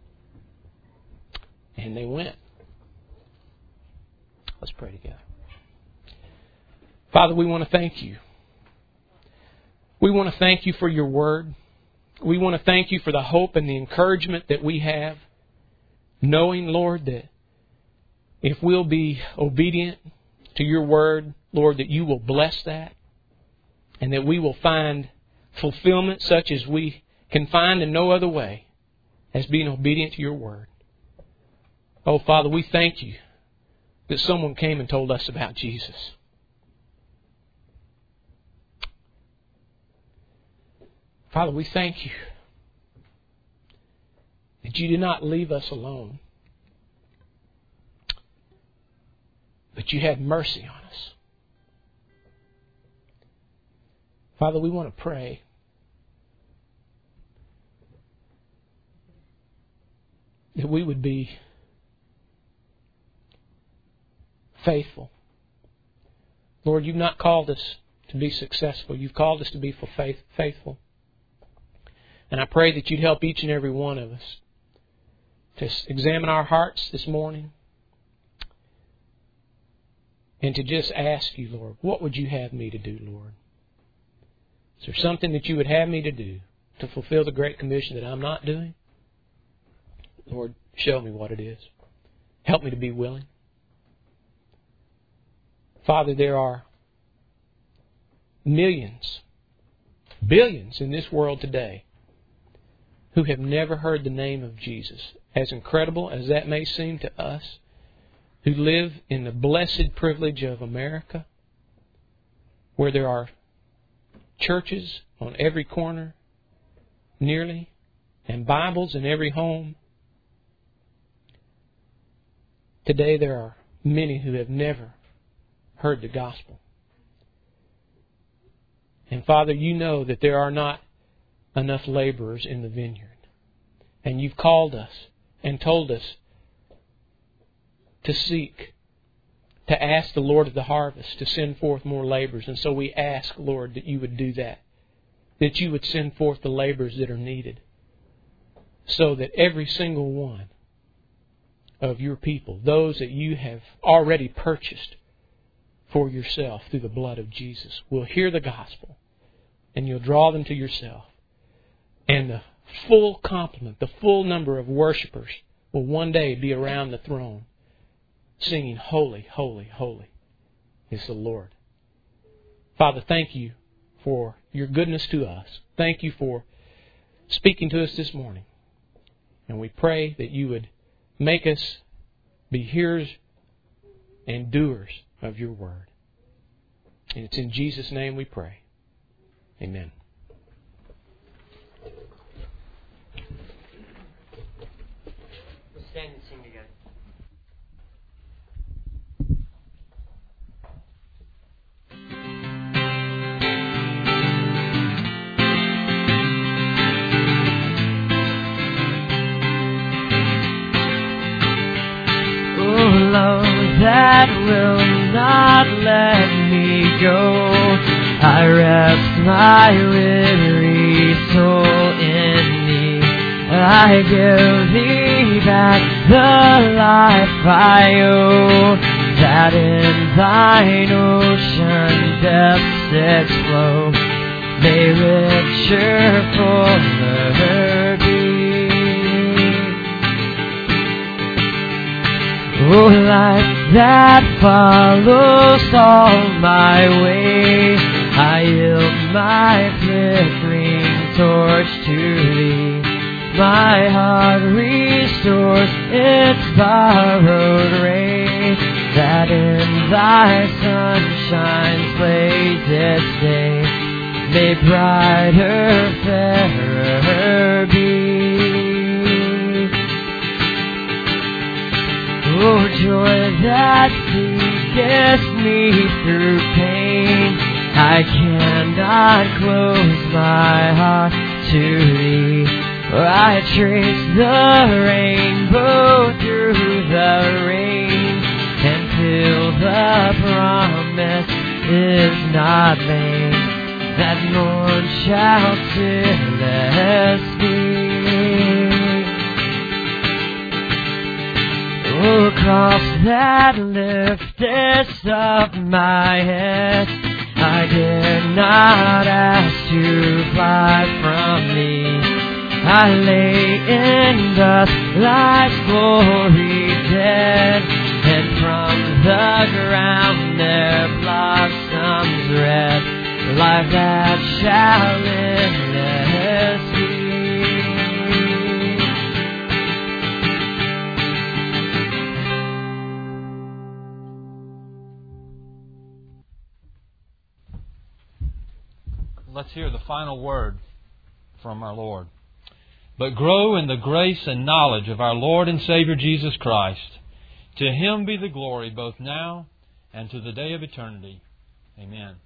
And they went. Let's pray together. Father, we want to thank You. We want to thank You for Your Word. We want to thank You for the hope and the encouragement that we have, knowing, Lord, that if we'll be obedient to Your Word, Lord, that You will bless that, and that we will find fulfillment such as we can find in no other way as being obedient to Your Word. Oh, Father, we thank You that someone came and told us about Jesus. Father, we thank You that You did not leave us alone, but You had mercy on us. Father, we want to pray that we would be faithful. Lord, You've not called us to be successful. You've called us to be faith, faithful. And I pray that You'd help each and every one of us to examine our hearts this morning and to just ask you, Lord, what would you have me to do, Lord? Is there something that you would have me to do to fulfill the Great Commission that I'm not doing? Lord, show me what it is. Help me to be willing. Father, there are millions, billions in this world today who have never heard the name of Jesus. As incredible as that may seem to us, who live in the blessed privilege of America, where there are churches on every corner, nearly, and Bibles in every home. Today there are many who have never heard the gospel. And Father, you know that there are not enough laborers in the vineyard. And you've called us and told us to seek, to ask the Lord of the harvest to send forth more laborers. And so we ask, Lord, that you would do that. That you would send forth the laborers that are needed. So that every single one of your people, those that you have already purchased for yourself through the blood of Jesus, will hear the gospel and you'll draw them to yourself. And the full complement, the full number of worshipers will one day be around the throne singing, Holy, Holy, Holy is the Lord. Father, thank you for your goodness to us. Thank you for speaking to us this morning. And we pray that you would make us be hearers and doers of your word. And it's in Jesus' name we pray. Amen. We'll stand and sing together. Love that will not let me go. I rest my weary soul in thee. I give thee back the life I owe, that in thine ocean depths its flow may richer, fuller be. Oh, light that follows all my way, I yield my flickering torch to thee. My heart restores its borrowed ray, that in thy sunshine plays its day, may brighter, fairer be. Oh, joy that seeketh me through pain, I cannot close my heart to thee, for I trace the rainbow through the rain, and feel the promise is not vain, that morn shall stillest be. Oh, cross that liftest up my head, I dare not ask to fly from thee. I lay in dust, life's glory dead, and from the ground there blossoms red, life that shall endless be. Let's hear the final word from our Lord. But grow in the grace and knowledge of our Lord and Savior Jesus Christ. To Him be the glory both now and to the day of eternity. Amen.